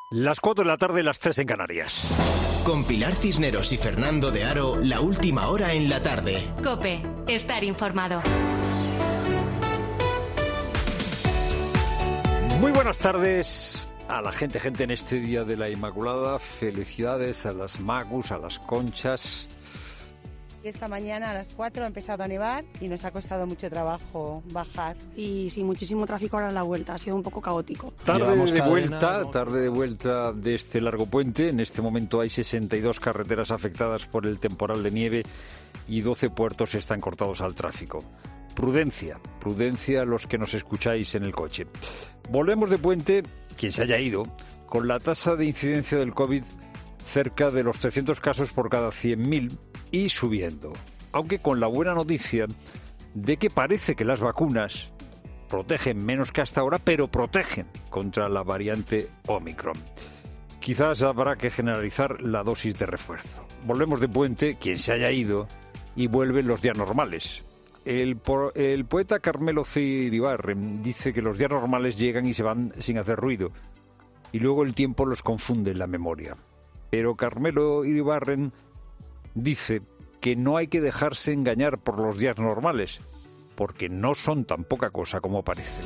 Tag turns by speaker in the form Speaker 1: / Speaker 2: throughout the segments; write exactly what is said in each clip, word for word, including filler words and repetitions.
Speaker 1: Las cuatro de la tarde, las tres en Canarias.
Speaker 2: Con Pilar Cisneros y Fernando de Aro, la última hora en la tarde.
Speaker 3: COPE, estar informado.
Speaker 1: Muy buenas tardes a la gente, gente en este Día de la Inmaculada. Felicidades a las Magus, a las Conchas.
Speaker 4: Esta mañana a las cuatro ha empezado a nevar y nos ha costado mucho trabajo bajar.
Speaker 5: Y sí, muchísimo tráfico ahora en la vuelta, ha sido un poco caótico.
Speaker 1: Tarde
Speaker 6: Llevamos
Speaker 1: de
Speaker 6: cadena,
Speaker 1: vuelta,
Speaker 6: ¿no?
Speaker 1: tarde de vuelta de este largo puente. En este momento hay sesenta y dos carreteras afectadas por el temporal de nieve y doce puertos están cortados al tráfico. Prudencia, prudencia los que nos escucháis en el coche. Volvemos de puente, quien se haya ido, con la tasa de incidencia del COVID cerca de los trescientos casos por cada cien mil y subiendo. Aunque con la buena noticia de que parece que las vacunas protegen menos que hasta ahora, pero protegen contra la variante Omicron. Quizás habrá que generalizar la dosis de refuerzo. Volvemos de puente, quien se haya ido, y vuelven los días normales. El, po- el poeta Carmelo C. Iribarren dice que los días normales llegan y se van sin hacer ruido, y luego el tiempo los confunde en la memoria. Pero Carmelo Iribarren dice que no hay que dejarse engañar por los días normales, porque no son tan poca cosa como parecen.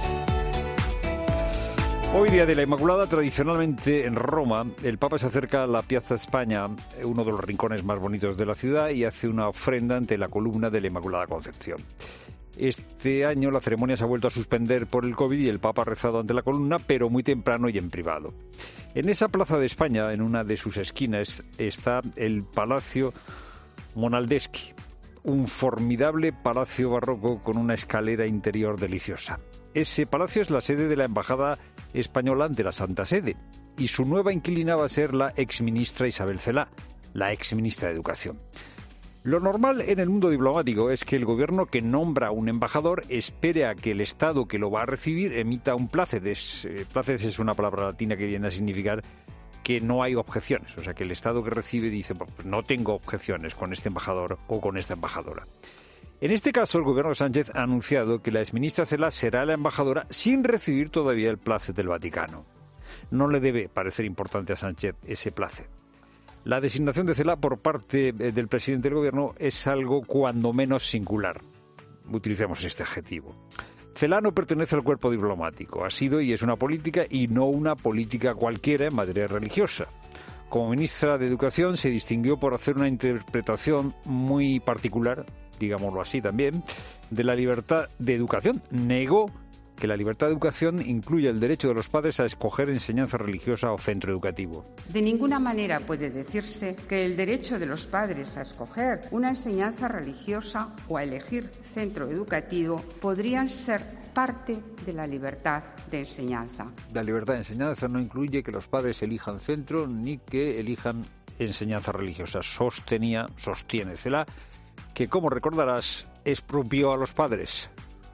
Speaker 1: Hoy, Día de la Inmaculada, tradicionalmente en Roma, el Papa se acerca a la Piazza España, uno de los rincones más bonitos de la ciudad, y hace una ofrenda ante la columna de la Inmaculada Concepción. Este año la ceremonia se ha vuelto a suspender por el COVID y el Papa ha rezado ante la columna, pero muy temprano y en privado. En esa Plaza de España, en una de sus esquinas, está el Palacio Monaldeschi, un formidable palacio barroco con una escalera interior deliciosa. Ese palacio es la sede de la Embajada Española ante la Santa Sede y su nueva inquilina va a ser la exministra Isabel Celaá, la exministra de Educación. Lo normal en el mundo diplomático es que el gobierno que nombra un embajador espere a que el Estado que lo va a recibir emita un plácedes. Eh, plácedes es una palabra latina que viene a significar que no hay objeciones. O sea, que el Estado que recibe dice, pues no tengo objeciones con este embajador o con esta embajadora. En este caso, el gobierno de Sánchez ha anunciado que la exministra Celaá será la embajadora sin recibir todavía el plácet del Vaticano. No le debe parecer importante a Sánchez ese plácet. La designación de Celaá por parte del presidente del gobierno es algo cuando menos singular. Utilicemos este adjetivo. Celaá no pertenece al cuerpo diplomático. Ha sido y es una política y no una política cualquiera en materia religiosa. Como ministra de Educación se distinguió por hacer una interpretación muy particular, digámoslo así también, de la libertad de educación. Negó que la libertad de educación incluye el derecho de los padres a escoger enseñanza religiosa o centro educativo.
Speaker 7: De ninguna manera puede decirse que el derecho de los padres a escoger una enseñanza religiosa o a elegir centro educativo podrían ser parte de la libertad de enseñanza.
Speaker 1: La libertad de enseñanza no incluye que los padres elijan centro ni que elijan enseñanza religiosa. Sostenía, sostiene Celaá, que, como recordarás, expropió a los padres.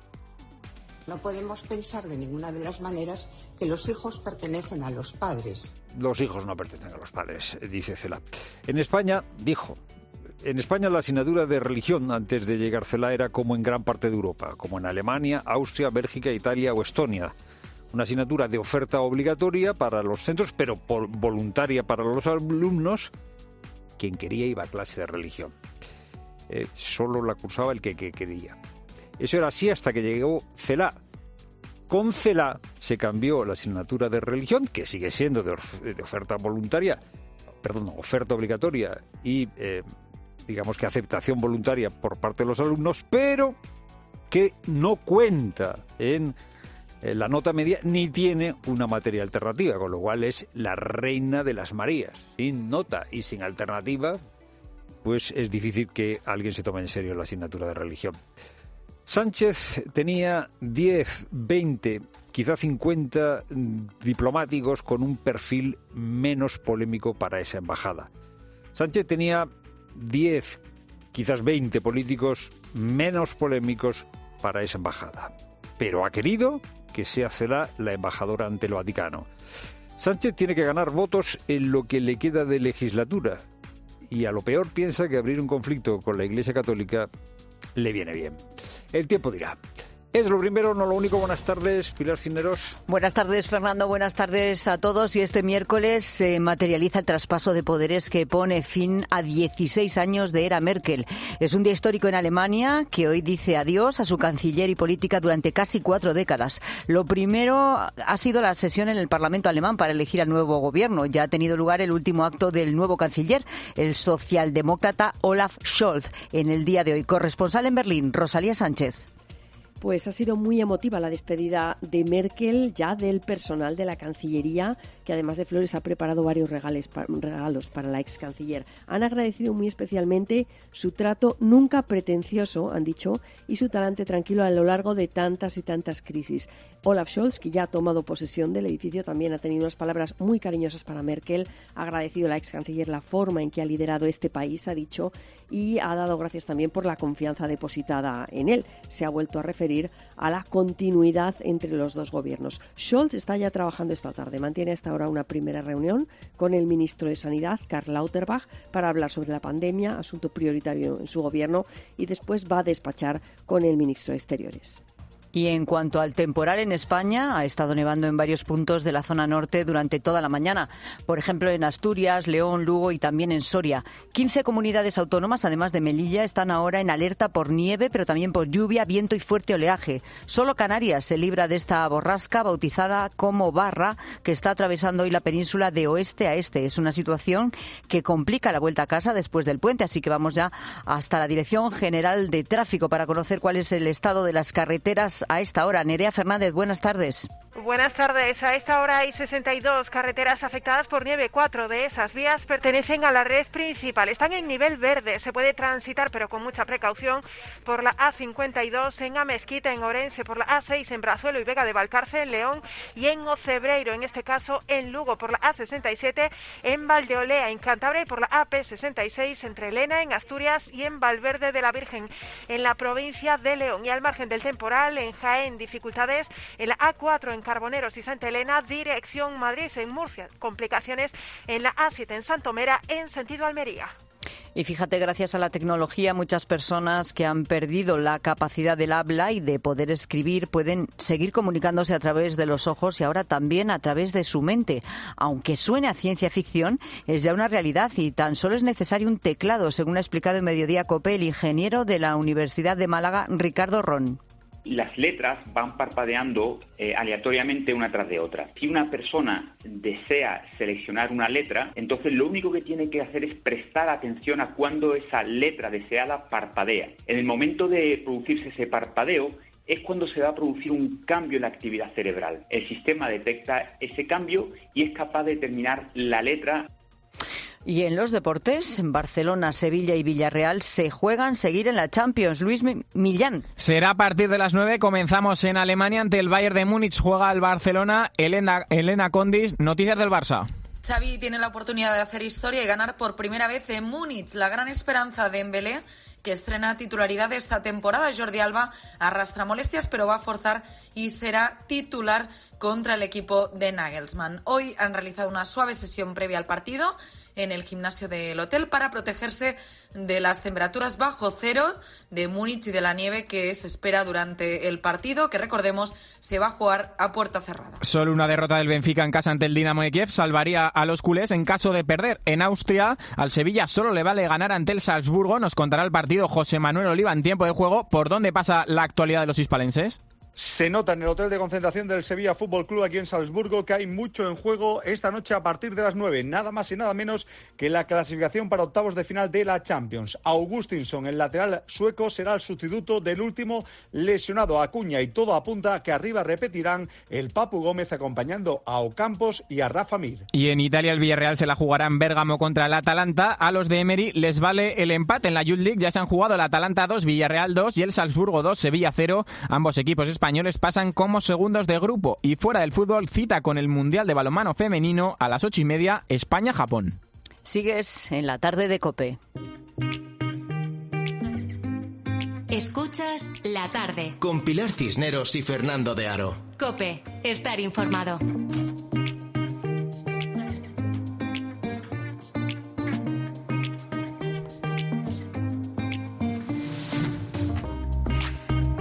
Speaker 8: No podemos pensar de ninguna de las maneras que los hijos pertenecen a los padres.
Speaker 1: Los hijos no pertenecen a los padres, dice Celaá. En España, dijo, en España la asignatura de religión antes de llegar Celaá era como en gran parte de Europa, como en Alemania, Austria, Bélgica, Italia o Estonia. Una asignatura de oferta obligatoria para los centros, pero por voluntaria para los alumnos. Quien quería iba a clase de religión. Eh, solo la cursaba el que, que quería. Eso era así hasta que llegó Celaá. Con Celaá se cambió la asignatura de religión, que sigue siendo de, of- de oferta voluntaria, perdón, oferta obligatoria y, eh, digamos que aceptación voluntaria por parte de los alumnos, pero que no cuenta en eh, la nota media ni tiene una materia alternativa, con lo cual es la reina de las Marías. Sin nota y sin alternativa, pues es difícil que alguien se tome en serio la asignatura de religión. Sánchez tenía diez, veinte, quizá cincuenta diplomáticos con un perfil menos polémico para esa embajada. Sánchez tenía diez, quizás veinte políticos menos polémicos para esa embajada. Pero ha querido que sea Celaá la embajadora ante el Vaticano. Sánchez tiene que ganar votos en lo que le queda de legislatura y a lo peor piensa que abrir un conflicto con la Iglesia Católica le viene bien. El tiempo dirá. Es lo primero, no lo único. Buenas tardes, Pilar Cisneros.
Speaker 6: Buenas tardes, Fernando. Buenas tardes a todos. Y este miércoles se materializa el traspaso de poderes que pone fin a dieciséis años de era Merkel. Es un día histórico en Alemania que hoy dice adiós a su canciller y política durante casi cuatro décadas. Lo primero ha sido la sesión en el Parlamento alemán para elegir al nuevo gobierno. Ya ha tenido lugar el último acto del nuevo canciller, el socialdemócrata Olaf Scholz, en el día de hoy. Corresponsal en Berlín, Rosalía Sánchez.
Speaker 9: Pues ha sido muy emotiva la despedida de Merkel, ya del personal de la Cancillería, que además de flores ha preparado varios regales, regalos para la ex canciller. Han agradecido muy especialmente su trato nunca pretencioso, han dicho, y su talante tranquilo a lo largo de tantas y tantas crisis. Olaf Scholz, que ya ha tomado posesión del edificio, también ha tenido unas palabras muy cariñosas para Merkel. Ha agradecido a la ex canciller la forma en que ha liderado este país, ha dicho, y ha dado gracias también por la confianza depositada en él. Se ha vuelto a referir a la continuidad entre los dos gobiernos. Scholz está ya trabajando esta tarde. Mantiene hasta ahora una primera reunión con el ministro de Sanidad, Karl Lauterbach, para hablar sobre la pandemia, asunto prioritario en su gobierno, y después va a despachar con el ministro de Exteriores.
Speaker 6: Y en cuanto al temporal en España, ha estado nevando en varios puntos de la zona norte durante toda la mañana. Por ejemplo, en Asturias, León, Lugo y también en Soria. quince comunidades autónomas, además de Melilla, están ahora en alerta por nieve, pero también por lluvia, viento y fuerte oleaje. Solo Canarias se libra de esta borrasca bautizada como Barra, que está atravesando hoy la península de oeste a este. Es una situación que complica la vuelta a casa después del puente, así que vamos ya hasta la Dirección General de Tráfico para conocer cuál es el estado de las carreteras a esta hora. Nerea Fernández, buenas tardes.
Speaker 10: Buenas tardes. A esta hora hay sesenta y dos carreteras afectadas por nieve. Cuatro de esas vías pertenecen a la red principal. Están en nivel verde. Se puede transitar, pero con mucha precaución, por la A cincuenta y dos en Amezquita, en Orense, por la A seis en Brazuelo y Vega de Valcarce, en León, y en Ocebreiro, en este caso en Lugo, por la A sesenta y siete en Valdeolea, en Cantabria, y por la A P sesenta y seis entre Lena, en Asturias, y en Valverde de la Virgen, en la provincia de León. Y al margen del temporal, en Jaén, dificultades en la A cuatro en Carboneros y Santa Elena, dirección Madrid. En Murcia, complicaciones en la A siete en Santomera, en sentido Almería.
Speaker 6: Y fíjate, gracias a la tecnología, muchas personas que han perdido la capacidad del habla y de poder escribir pueden seguir comunicándose a través de los ojos y ahora también a través de su mente. Aunque suene a ciencia ficción, es ya una realidad y tan solo es necesario un teclado, según ha explicado en Mediodía COPE el ingeniero de la Universidad de Málaga, Ricardo Ron.
Speaker 11: Las letras van parpadeando eh, aleatoriamente una tras de otra. Si una persona desea seleccionar una letra, entonces lo único que tiene que hacer es prestar atención a cuando esa letra deseada parpadea. En el momento de producirse ese parpadeo es cuando se va a producir un cambio en la actividad cerebral. El sistema detecta ese cambio y es capaz de determinar la letra.
Speaker 6: Y en los deportes, Barcelona, Sevilla y Villarreal se juegan seguir en la Champions. Luis Millán.
Speaker 12: Será a partir de las nueve. Comenzamos en Alemania ante el Bayern de Múnich. Juega el Barcelona. Elena, Elena Condis, noticias del Barça.
Speaker 13: Xavi tiene la oportunidad de hacer historia y ganar por primera vez en Múnich. La gran esperanza de Dembélé, que estrena titularidad esta temporada. Jordi Alba arrastra molestias, pero va a forzar y será titular contra el equipo de Nagelsmann. Hoy han realizado una suave sesión previa al partido en el gimnasio del hotel para protegerse de las temperaturas bajo cero de Múnich y de la nieve que se espera durante el partido, que recordemos se va a jugar a puerta cerrada.
Speaker 12: Solo una derrota del Benfica en casa ante el Dinamo de Kiev salvaría a los culés en caso de perder. En Austria, al Sevilla solo le vale ganar ante el Salzburgo. Nos contará el partido José Manuel Oliva en tiempo de juego. ¿Por dónde pasa la actualidad de los hispalenses?
Speaker 14: Se nota en el hotel de concentración del Sevilla Fútbol Club aquí en Salzburgo que hay mucho en juego esta noche a partir de las nueve. Nada más y nada menos que la clasificación para octavos de final de la Champions. Augustinsson, el lateral sueco, será el sustituto del último lesionado, Acuña, y todo apunta a que arriba repetirán el Papu Gómez acompañando a Ocampos y a Rafa Mir.
Speaker 12: Y en Italia el Villarreal se la jugará en Bérgamo contra el Atalanta. A los de Emery les vale el empate en la Youth League. Ya se han jugado el Atalanta dos, Villarreal dos y el Salzburgo dos, Sevilla cero. Ambos equipos españoles españoles pasan como segundos de grupo. Y fuera del fútbol, cita con el Mundial de Balonmano Femenino a las ocho y media, España-Japón.
Speaker 6: Sigues en la tarde de COPE.
Speaker 3: Escuchas La Tarde.
Speaker 2: Con Pilar Cisneros y Fernando de Aro.
Speaker 3: COPE, estar informado.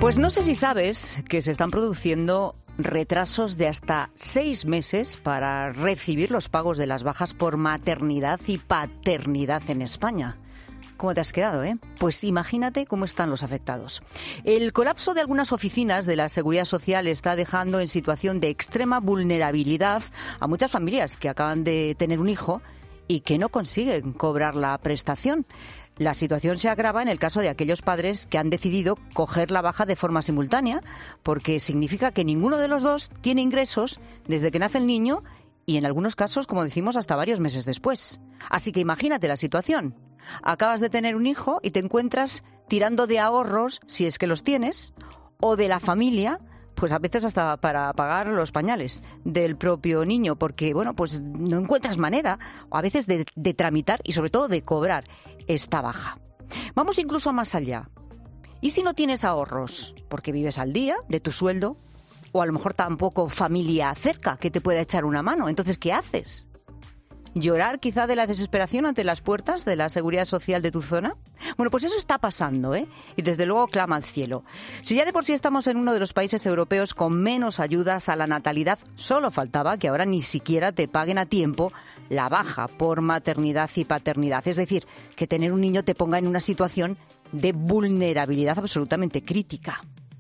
Speaker 6: Pues no sé si sabes que se están produciendo retrasos de hasta seis meses para recibir los pagos de las bajas por maternidad y paternidad en España. ¿Cómo te has quedado, eh? Pues imagínate cómo están los afectados. El colapso de algunas oficinas de la Seguridad Social está dejando en situación de extrema vulnerabilidad a muchas familias que acaban de tener un hijo y que no consiguen cobrar la prestación. La situación se agrava en el caso de aquellos padres que han decidido coger la baja de forma simultánea, porque significa que ninguno de los dos tiene ingresos desde que nace el niño y en algunos casos, como decimos, hasta varios meses después. Así que imagínate la situación. Acabas de tener un hijo y te encuentras tirando de ahorros, si es que los tienes, o de la familia, pues a veces hasta para pagar los pañales del propio niño, porque, bueno, pues no encuentras manera, a veces, de, de tramitar y sobre todo de cobrar esta baja. Vamos incluso más allá. ¿Y si no tienes ahorros? Porque vives al día de tu sueldo, o a lo mejor tampoco familia cerca que te pueda echar una mano. Entonces, ¿qué haces? ¿Llorar quizá de la desesperación ante las puertas de la Seguridad Social de tu zona? Bueno, pues eso está pasando, ¿eh? Y desde luego clama al cielo. Si ya de por sí estamos en uno de los países europeos con menos ayudas a la natalidad, solo faltaba que ahora ni siquiera te paguen a tiempo la baja por maternidad y paternidad. Es decir, que tener un niño te ponga en una situación de vulnerabilidad absolutamente crítica.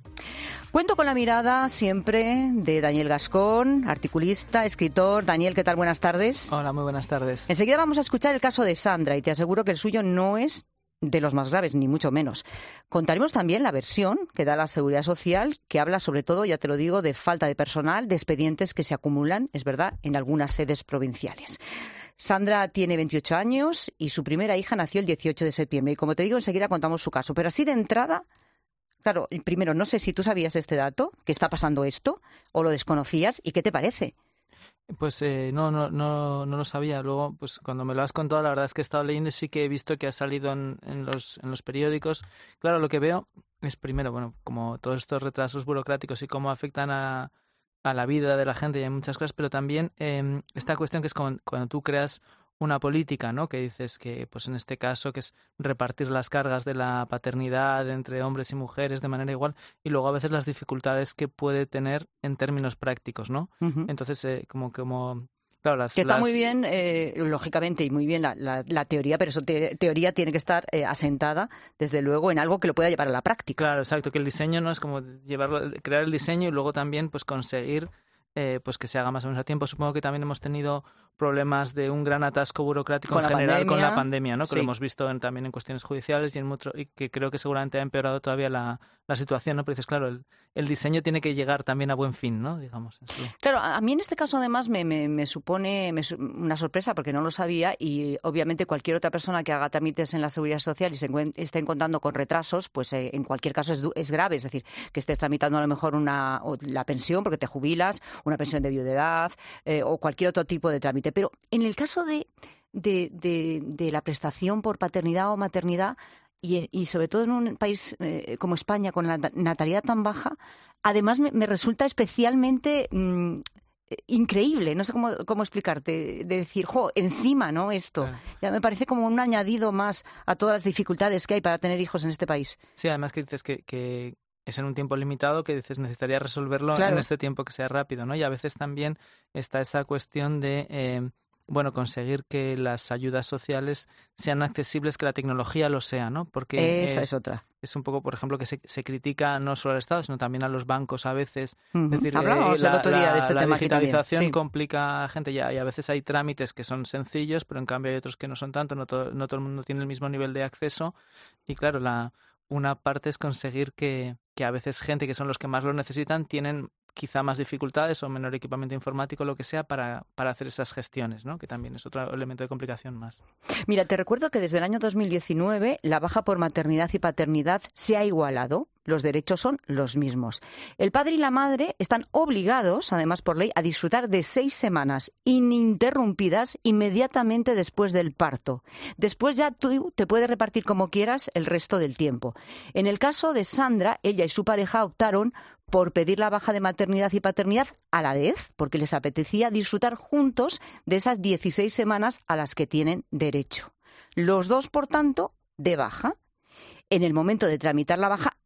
Speaker 6: Cuento con la mirada siempre de Daniel Gascón, articulista, escritor. Daniel, ¿qué tal? Buenas tardes.
Speaker 15: Hola, muy buenas tardes.
Speaker 6: Enseguida vamos a escuchar el caso de Sandra y te aseguro que el suyo no es de los más graves, ni mucho menos. Contaremos también la versión que da la Seguridad Social, que habla sobre todo, ya te lo digo, de falta de personal, de expedientes que se acumulan, es verdad, en algunas sedes provinciales. Sandra tiene veintiocho años y su primera hija nació el dieciocho de septiembre. Y como te digo, enseguida contamos su caso. Pero así de entrada... Claro, primero, no sé si tú sabías este dato, que está pasando esto, o lo desconocías, ¿y qué te parece?
Speaker 15: Pues eh, no, no, no, no lo sabía. Luego, pues cuando me lo has contado, la verdad es que he estado leyendo y sí que he visto que ha salido en, en, los, en los periódicos. Claro, lo que veo es primero, bueno, como todos estos retrasos burocráticos y cómo afectan a, a la vida de la gente y hay muchas cosas, pero también eh, esta cuestión que es cuando, cuando tú creas una política, ¿no? Que dices que, pues en este caso, que es repartir las cargas de la paternidad entre hombres y mujeres de manera igual, y luego a veces las dificultades que puede tener en términos prácticos, ¿no? Uh-huh. Entonces, eh, como, como, claro, las...
Speaker 6: Que está
Speaker 15: las...
Speaker 6: muy bien, eh, lógicamente, y muy bien la, la, la teoría, pero esa te, teoría tiene que estar eh, asentada, desde luego, en algo que lo pueda llevar a la práctica.
Speaker 15: Claro, exacto, que el diseño no es como llevarlo, crear el diseño y luego también, pues, conseguir... Eh, pues que se haga más o menos a tiempo. Supongo que también hemos tenido problemas de un gran atasco burocrático en general pandemia, con la pandemia, ¿no? Que sí. Lo hemos visto en, también en cuestiones judiciales y en mucho, y que creo que seguramente ha empeorado todavía la, la situación, ¿no? Pero dices, claro, el, el diseño tiene que llegar también a buen fin, ¿no? Digamos. Eso.
Speaker 6: Claro, a mí en este caso además me, me, me supone me, una sorpresa porque no lo sabía y obviamente cualquier otra persona que haga trámites en la Seguridad Social y se esté encontrando con retrasos, pues eh, en cualquier caso es, es grave. Es decir, que estés tramitando a lo mejor una la pensión porque te jubilas, una pensión de viudedad eh, o cualquier otro tipo de trámite. Pero en el caso de, de, de, de la prestación por paternidad o maternidad, y, y sobre todo en un país eh, como España, con la natalidad tan baja, además me, me resulta especialmente mmm, increíble, no sé cómo, cómo explicarte, de decir, jo, encima, ¿no? Esto. Claro. Ya me parece como un añadido más a todas las dificultades que hay para tener hijos en este país.
Speaker 15: Sí, además que dices que... que... es en un tiempo limitado que dices necesitaría resolverlo claro. en este tiempo que sea rápido, ¿no? Y a veces también está esa cuestión de, eh, bueno, conseguir que las ayudas sociales sean accesibles, que la tecnología lo sea, ¿no? Porque
Speaker 6: esa
Speaker 15: es,
Speaker 6: es otra.
Speaker 15: Es un poco, por ejemplo, que se, se critica no solo al Estado, sino también a los bancos a veces. Uh-huh. Es decir,
Speaker 6: Hablamos
Speaker 15: eh,
Speaker 6: el
Speaker 15: la,
Speaker 6: otro día de este
Speaker 15: la,
Speaker 6: tema
Speaker 15: la digitalización
Speaker 6: sí.
Speaker 15: complica a la gente ya, y a veces hay trámites que son sencillos, pero en cambio hay otros que no son tanto, no todo, no todo el mundo tiene el mismo nivel de acceso y claro, la una parte es conseguir que, que a veces gente que son los que más lo necesitan tienen quizá más dificultades o menor equipamiento informático, lo que sea, para, para hacer esas gestiones, ¿no? Que también es otro elemento de complicación más.
Speaker 6: Mira, te recuerdo que desde el año dos mil diecinueve la baja por maternidad y paternidad se ha igualado. Los derechos son los mismos. El padre y la madre están obligados, además por ley, a disfrutar de seis semanas ininterrumpidas inmediatamente después del parto. Después ya tú te puedes repartir como quieras el resto del tiempo. En el caso de Sandra, ella y su pareja optaron por pedir la baja de maternidad y paternidad a la vez, porque les apetecía disfrutar juntos de esas dieciséis semanas a las que tienen derecho. Los dos, por tanto, de baja. En el momento de tramitar la baja,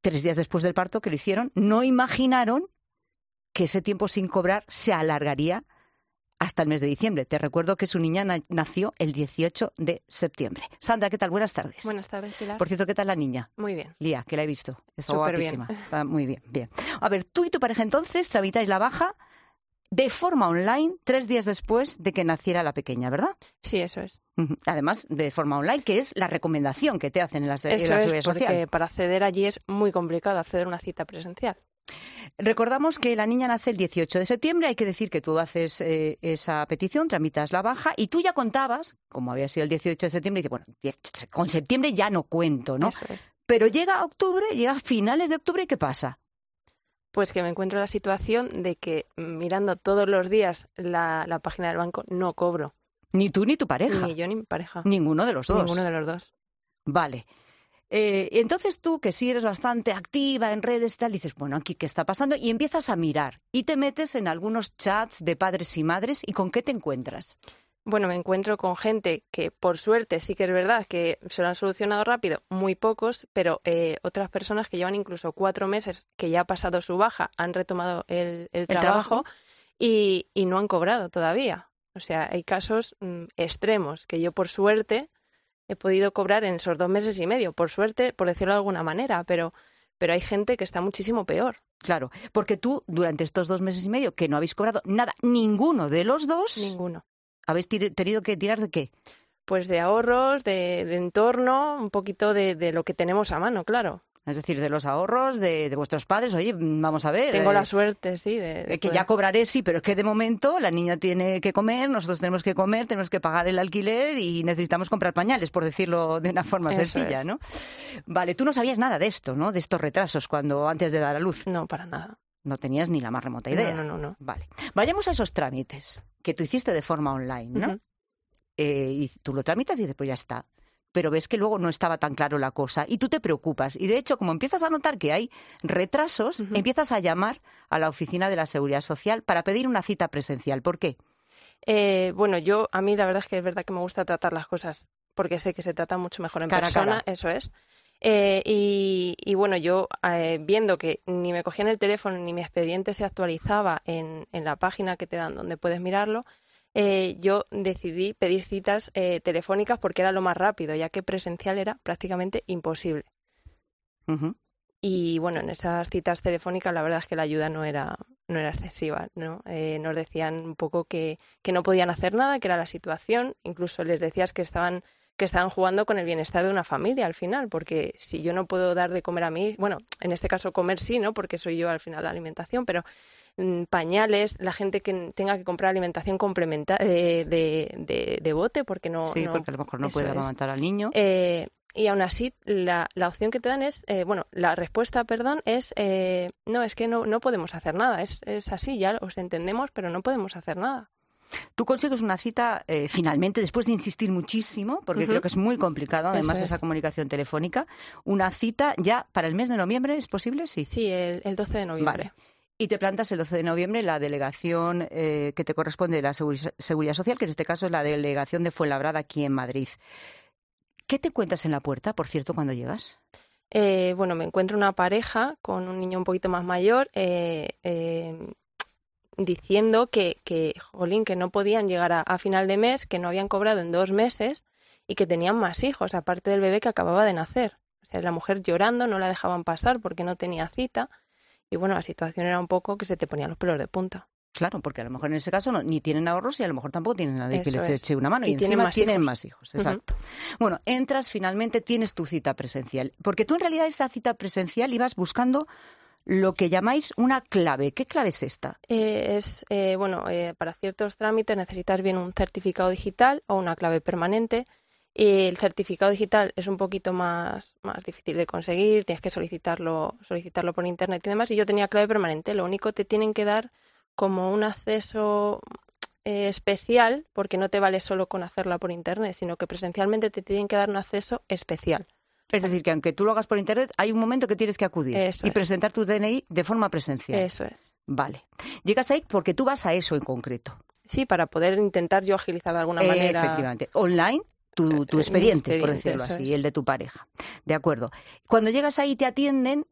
Speaker 6: tres días después del parto que lo hicieron, no imaginaron que ese tiempo sin cobrar se alargaría hasta el mes de diciembre. Te recuerdo que su niña na- nació el dieciocho de septiembre. Sandra, ¿qué tal? Buenas tardes.
Speaker 16: Buenas tardes, Pilar.
Speaker 6: Por cierto, ¿qué tal la niña?
Speaker 16: Muy bien.
Speaker 6: Lía, que la he visto. Está
Speaker 16: Súper bien.
Speaker 6: guapísima. Está muy bien, bien. A ver, tú y tu pareja entonces tramitáis la baja de forma online tres días después de que naciera la pequeña, ¿verdad?
Speaker 16: Sí, eso es.
Speaker 6: Ujú. Además, de forma online, que es la recomendación que te hacen en la, en
Speaker 16: Eso
Speaker 6: la
Speaker 16: es,
Speaker 6: Seguridad
Speaker 16: porque
Speaker 6: Social.
Speaker 16: para acceder allí es muy complicado acceder a una cita presencial.
Speaker 6: Recordamos que la niña nace el dieciocho de septiembre. Hay que decir que tú haces eh, esa petición, tramitas la baja y tú ya contabas, como había sido el dieciocho de septiembre, y dices, bueno, diez- con septiembre ya no cuento, ¿no?
Speaker 16: Eso es.
Speaker 6: Pero llega octubre, llega a finales de octubre, ¿y qué pasa?
Speaker 16: Pues que me encuentro en la situación de que mirando todos los días la, la página del banco no cobro.
Speaker 6: Ni tú ni tu pareja.
Speaker 16: Ni yo ni mi pareja.
Speaker 6: Ninguno de los dos.
Speaker 16: Ninguno de los dos.
Speaker 6: Vale. Eh, entonces tú, que sí eres bastante activa en redes y tal, dices, bueno, aquí qué está pasando, y empiezas a mirar y te metes en algunos chats de padres y madres. ¿Y con qué te encuentras?
Speaker 16: Bueno, me encuentro con gente que, por suerte, sí que es verdad que se lo han solucionado rápido, muy pocos, pero eh, otras personas que llevan incluso cuatro meses, que ya ha pasado su baja, han retomado el, el,
Speaker 6: ¿El
Speaker 16: trabajo,
Speaker 6: trabajo?
Speaker 16: Y, y no han cobrado todavía. O sea, hay casos mm, extremos que yo, por suerte, he podido cobrar en esos dos meses y medio. Por suerte, por decirlo de alguna manera, pero, pero hay gente que está muchísimo peor.
Speaker 6: Claro, porque tú, durante estos dos meses y medio que no habéis cobrado nada, ninguno de los dos...
Speaker 16: Ninguno.
Speaker 6: ¿Habéis tir- tenido que tirar de qué?
Speaker 16: Pues de ahorros, de, de entorno, un poquito de, de lo que tenemos a mano, claro.
Speaker 6: Es decir, de los ahorros de, de vuestros padres. Oye, vamos a ver.
Speaker 16: Tengo
Speaker 6: eh,
Speaker 16: la suerte, sí, de, de
Speaker 6: que
Speaker 16: poder-
Speaker 6: ya cobraré, sí, pero es que de momento la niña tiene que comer, nosotros tenemos que comer, tenemos que pagar el alquiler y necesitamos comprar pañales, por decirlo de una forma
Speaker 16: Eso
Speaker 6: sencilla,
Speaker 16: es.
Speaker 6: ¿no? Vale, tú no sabías nada de esto, ¿no? De estos retrasos cuando antes de dar a luz.
Speaker 16: No, para nada.
Speaker 6: No tenías ni la más remota idea.
Speaker 16: No, no, no, no.
Speaker 6: Vale. Vayamos a esos trámites que tú hiciste de forma online, ¿no?
Speaker 16: Ujú.
Speaker 6: Eh, y tú lo tramitas y dices, pues ya está. Pero ves que luego no estaba tan claro la cosa y tú te preocupas. Y de hecho, como empiezas a notar que hay retrasos,
Speaker 16: Ujú.
Speaker 6: empiezas a llamar a la oficina de la Seguridad Social para pedir una cita presencial. ¿Por qué?
Speaker 16: Eh, bueno, yo, a mí la verdad es que es verdad que me gusta tratar las cosas porque sé que se trata mucho mejor en
Speaker 6: Cara a
Speaker 16: persona,
Speaker 6: cara.
Speaker 16: eso es. Eh, y, y bueno, yo eh, viendo que ni me cogían el teléfono ni mi expediente se actualizaba en, en la página que te dan donde puedes mirarlo, eh, yo decidí pedir citas eh, telefónicas porque era lo más rápido, ya que presencial era prácticamente imposible.
Speaker 6: Ujú.
Speaker 16: Y bueno, en esas citas telefónicas la verdad es que la ayuda no era, no era excesiva, ¿no? Eh, nos decían un poco que, que no podían hacer nada, que era la situación, incluso les decías que estaban, que estaban jugando con el bienestar de una familia al final, porque si yo no puedo dar de comer a mí, bueno, en este caso comer sí, ¿no? Porque soy yo al final la alimentación, pero mm, pañales, la gente que tenga que comprar alimentación complementaria de, de, de, de bote, porque no...
Speaker 6: Sí,
Speaker 16: no-
Speaker 6: porque a lo mejor no
Speaker 16: eso
Speaker 6: puede
Speaker 16: es.
Speaker 6: amamantar al niño.
Speaker 16: Eh, y aún así, la, la opción que te dan es, eh, bueno, la respuesta, perdón, es, eh, no, es que no, no podemos hacer nada, es, es así, ya os entendemos, pero no podemos hacer nada.
Speaker 6: Tú consigues una cita eh, finalmente, después de insistir muchísimo, porque
Speaker 16: Ujú.
Speaker 6: creo que es muy complicado, además,
Speaker 16: Eso es.
Speaker 6: esa comunicación telefónica. Una cita ya para el mes de noviembre, ¿es posible? Sí.
Speaker 16: Sí, el, el doce de noviembre.
Speaker 6: Vale. Y te plantas el doce de noviembre en la delegación eh, que te corresponde de la Seguri- Seguridad Social, que en este caso es la delegación de Fuenlabrada aquí en Madrid. ¿Qué te encuentras en la puerta, por cierto, cuando llegas?
Speaker 16: Eh, bueno, me encuentro una pareja con un niño un poquito más mayor eh, eh, diciendo que, que, jolín, que no podían llegar a, a final de mes, que no habían cobrado en dos meses y que tenían más hijos, aparte del bebé que acababa de nacer. O sea, la mujer llorando, no la dejaban pasar porque no tenía cita. Y bueno, la situación era un poco que se te ponían los pelos de punta.
Speaker 6: Claro, porque a lo mejor en ese caso no, ni tienen ahorros y a lo mejor tampoco tienen nadie que
Speaker 16: Eso
Speaker 6: les
Speaker 16: es.
Speaker 6: eche una mano. Y,
Speaker 16: Y tienen
Speaker 6: encima
Speaker 16: más
Speaker 6: tienen
Speaker 16: hijos.
Speaker 6: más hijos,
Speaker 16: Ujú.
Speaker 6: exacto. Bueno, entras finalmente, tienes tu cita presencial. Porque tú en realidad esa cita presencial ibas buscando lo que llamáis una clave. ¿Qué clave es esta?
Speaker 16: Eh, es, eh, bueno, eh, para ciertos trámites necesitas bien un certificado digital o una clave permanente. Y el certificado digital es un poquito más, más difícil de conseguir, tienes que solicitarlo, solicitarlo por internet y demás. Y yo tenía clave permanente, lo único te tienen que dar como un acceso eh, especial, porque no te vale solo con hacerla por internet, sino que presencialmente te tienen que dar un acceso especial.
Speaker 6: Es decir, que aunque tú lo hagas por internet, hay un momento que tienes que acudir
Speaker 16: Eso
Speaker 6: y
Speaker 16: es.
Speaker 6: presentar tu D N I de forma presencial.
Speaker 16: Eso es.
Speaker 6: Vale. Llegas ahí porque tú vas a eso en concreto.
Speaker 16: Sí, para poder intentar yo agilizar de alguna
Speaker 6: Eh,
Speaker 16: manera.
Speaker 6: Efectivamente. Online, tu, tu
Speaker 16: Mi
Speaker 6: expediente, por
Speaker 16: expediente,
Speaker 6: decirlo
Speaker 16: eso
Speaker 6: así,
Speaker 16: es.
Speaker 6: y el de tu pareja. De acuerdo. Cuando llegas ahí te atienden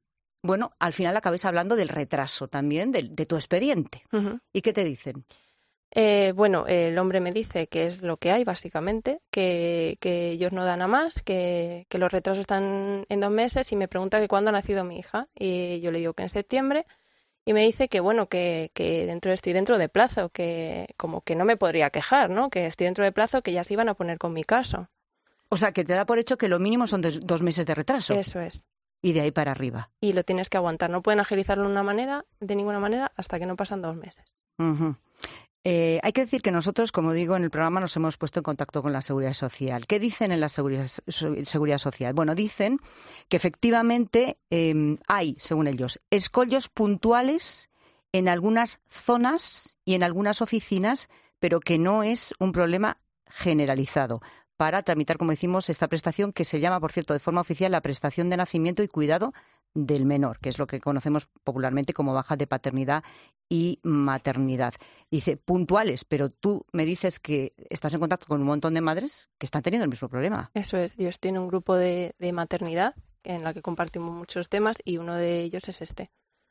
Speaker 6: bueno, al final acabéis hablando del retraso también de, de tu expediente.
Speaker 16: Uh-huh.
Speaker 6: ¿Y qué te dicen?
Speaker 16: Eh, bueno, el hombre me dice que es lo que hay, básicamente, que, que ellos no dan a más, que, que los retrasos están en dos meses y me pregunta que cuándo ha nacido mi hija. Y yo le digo que en septiembre y me dice que, bueno, que, que dentro estoy dentro de plazo, que como que no me podría quejar, ¿no? Que estoy dentro de plazo, que ya se iban a poner con mi caso.
Speaker 6: O sea, que te da por hecho que lo mínimo son de, dos meses de retraso.
Speaker 16: Eso es.
Speaker 6: Y de ahí para arriba.
Speaker 16: Y lo tienes que aguantar. No pueden agilizarlo de una manera, de ninguna manera, hasta que no pasan dos meses.
Speaker 6: Uh-huh. Eh, hay que decir que nosotros, como digo, en el programa nos hemos puesto en contacto con la Seguridad Social. ¿Qué dicen en la Seguridad, seguridad Social? Bueno, dicen que efectivamente eh, hay, según ellos, escollos puntuales en algunas zonas y en algunas oficinas, pero que no es un problema generalizado para tramitar, como decimos, esta prestación que se llama, por cierto, de forma oficial la prestación de nacimiento y cuidado del menor, que es lo que conocemos popularmente como baja de paternidad y maternidad. Dice, puntuales, pero tú me dices que estás en contacto con un montón de madres que están teniendo el mismo problema.
Speaker 16: Eso es, yo estoy en un grupo de, de maternidad en la que compartimos muchos temas y uno de ellos es este.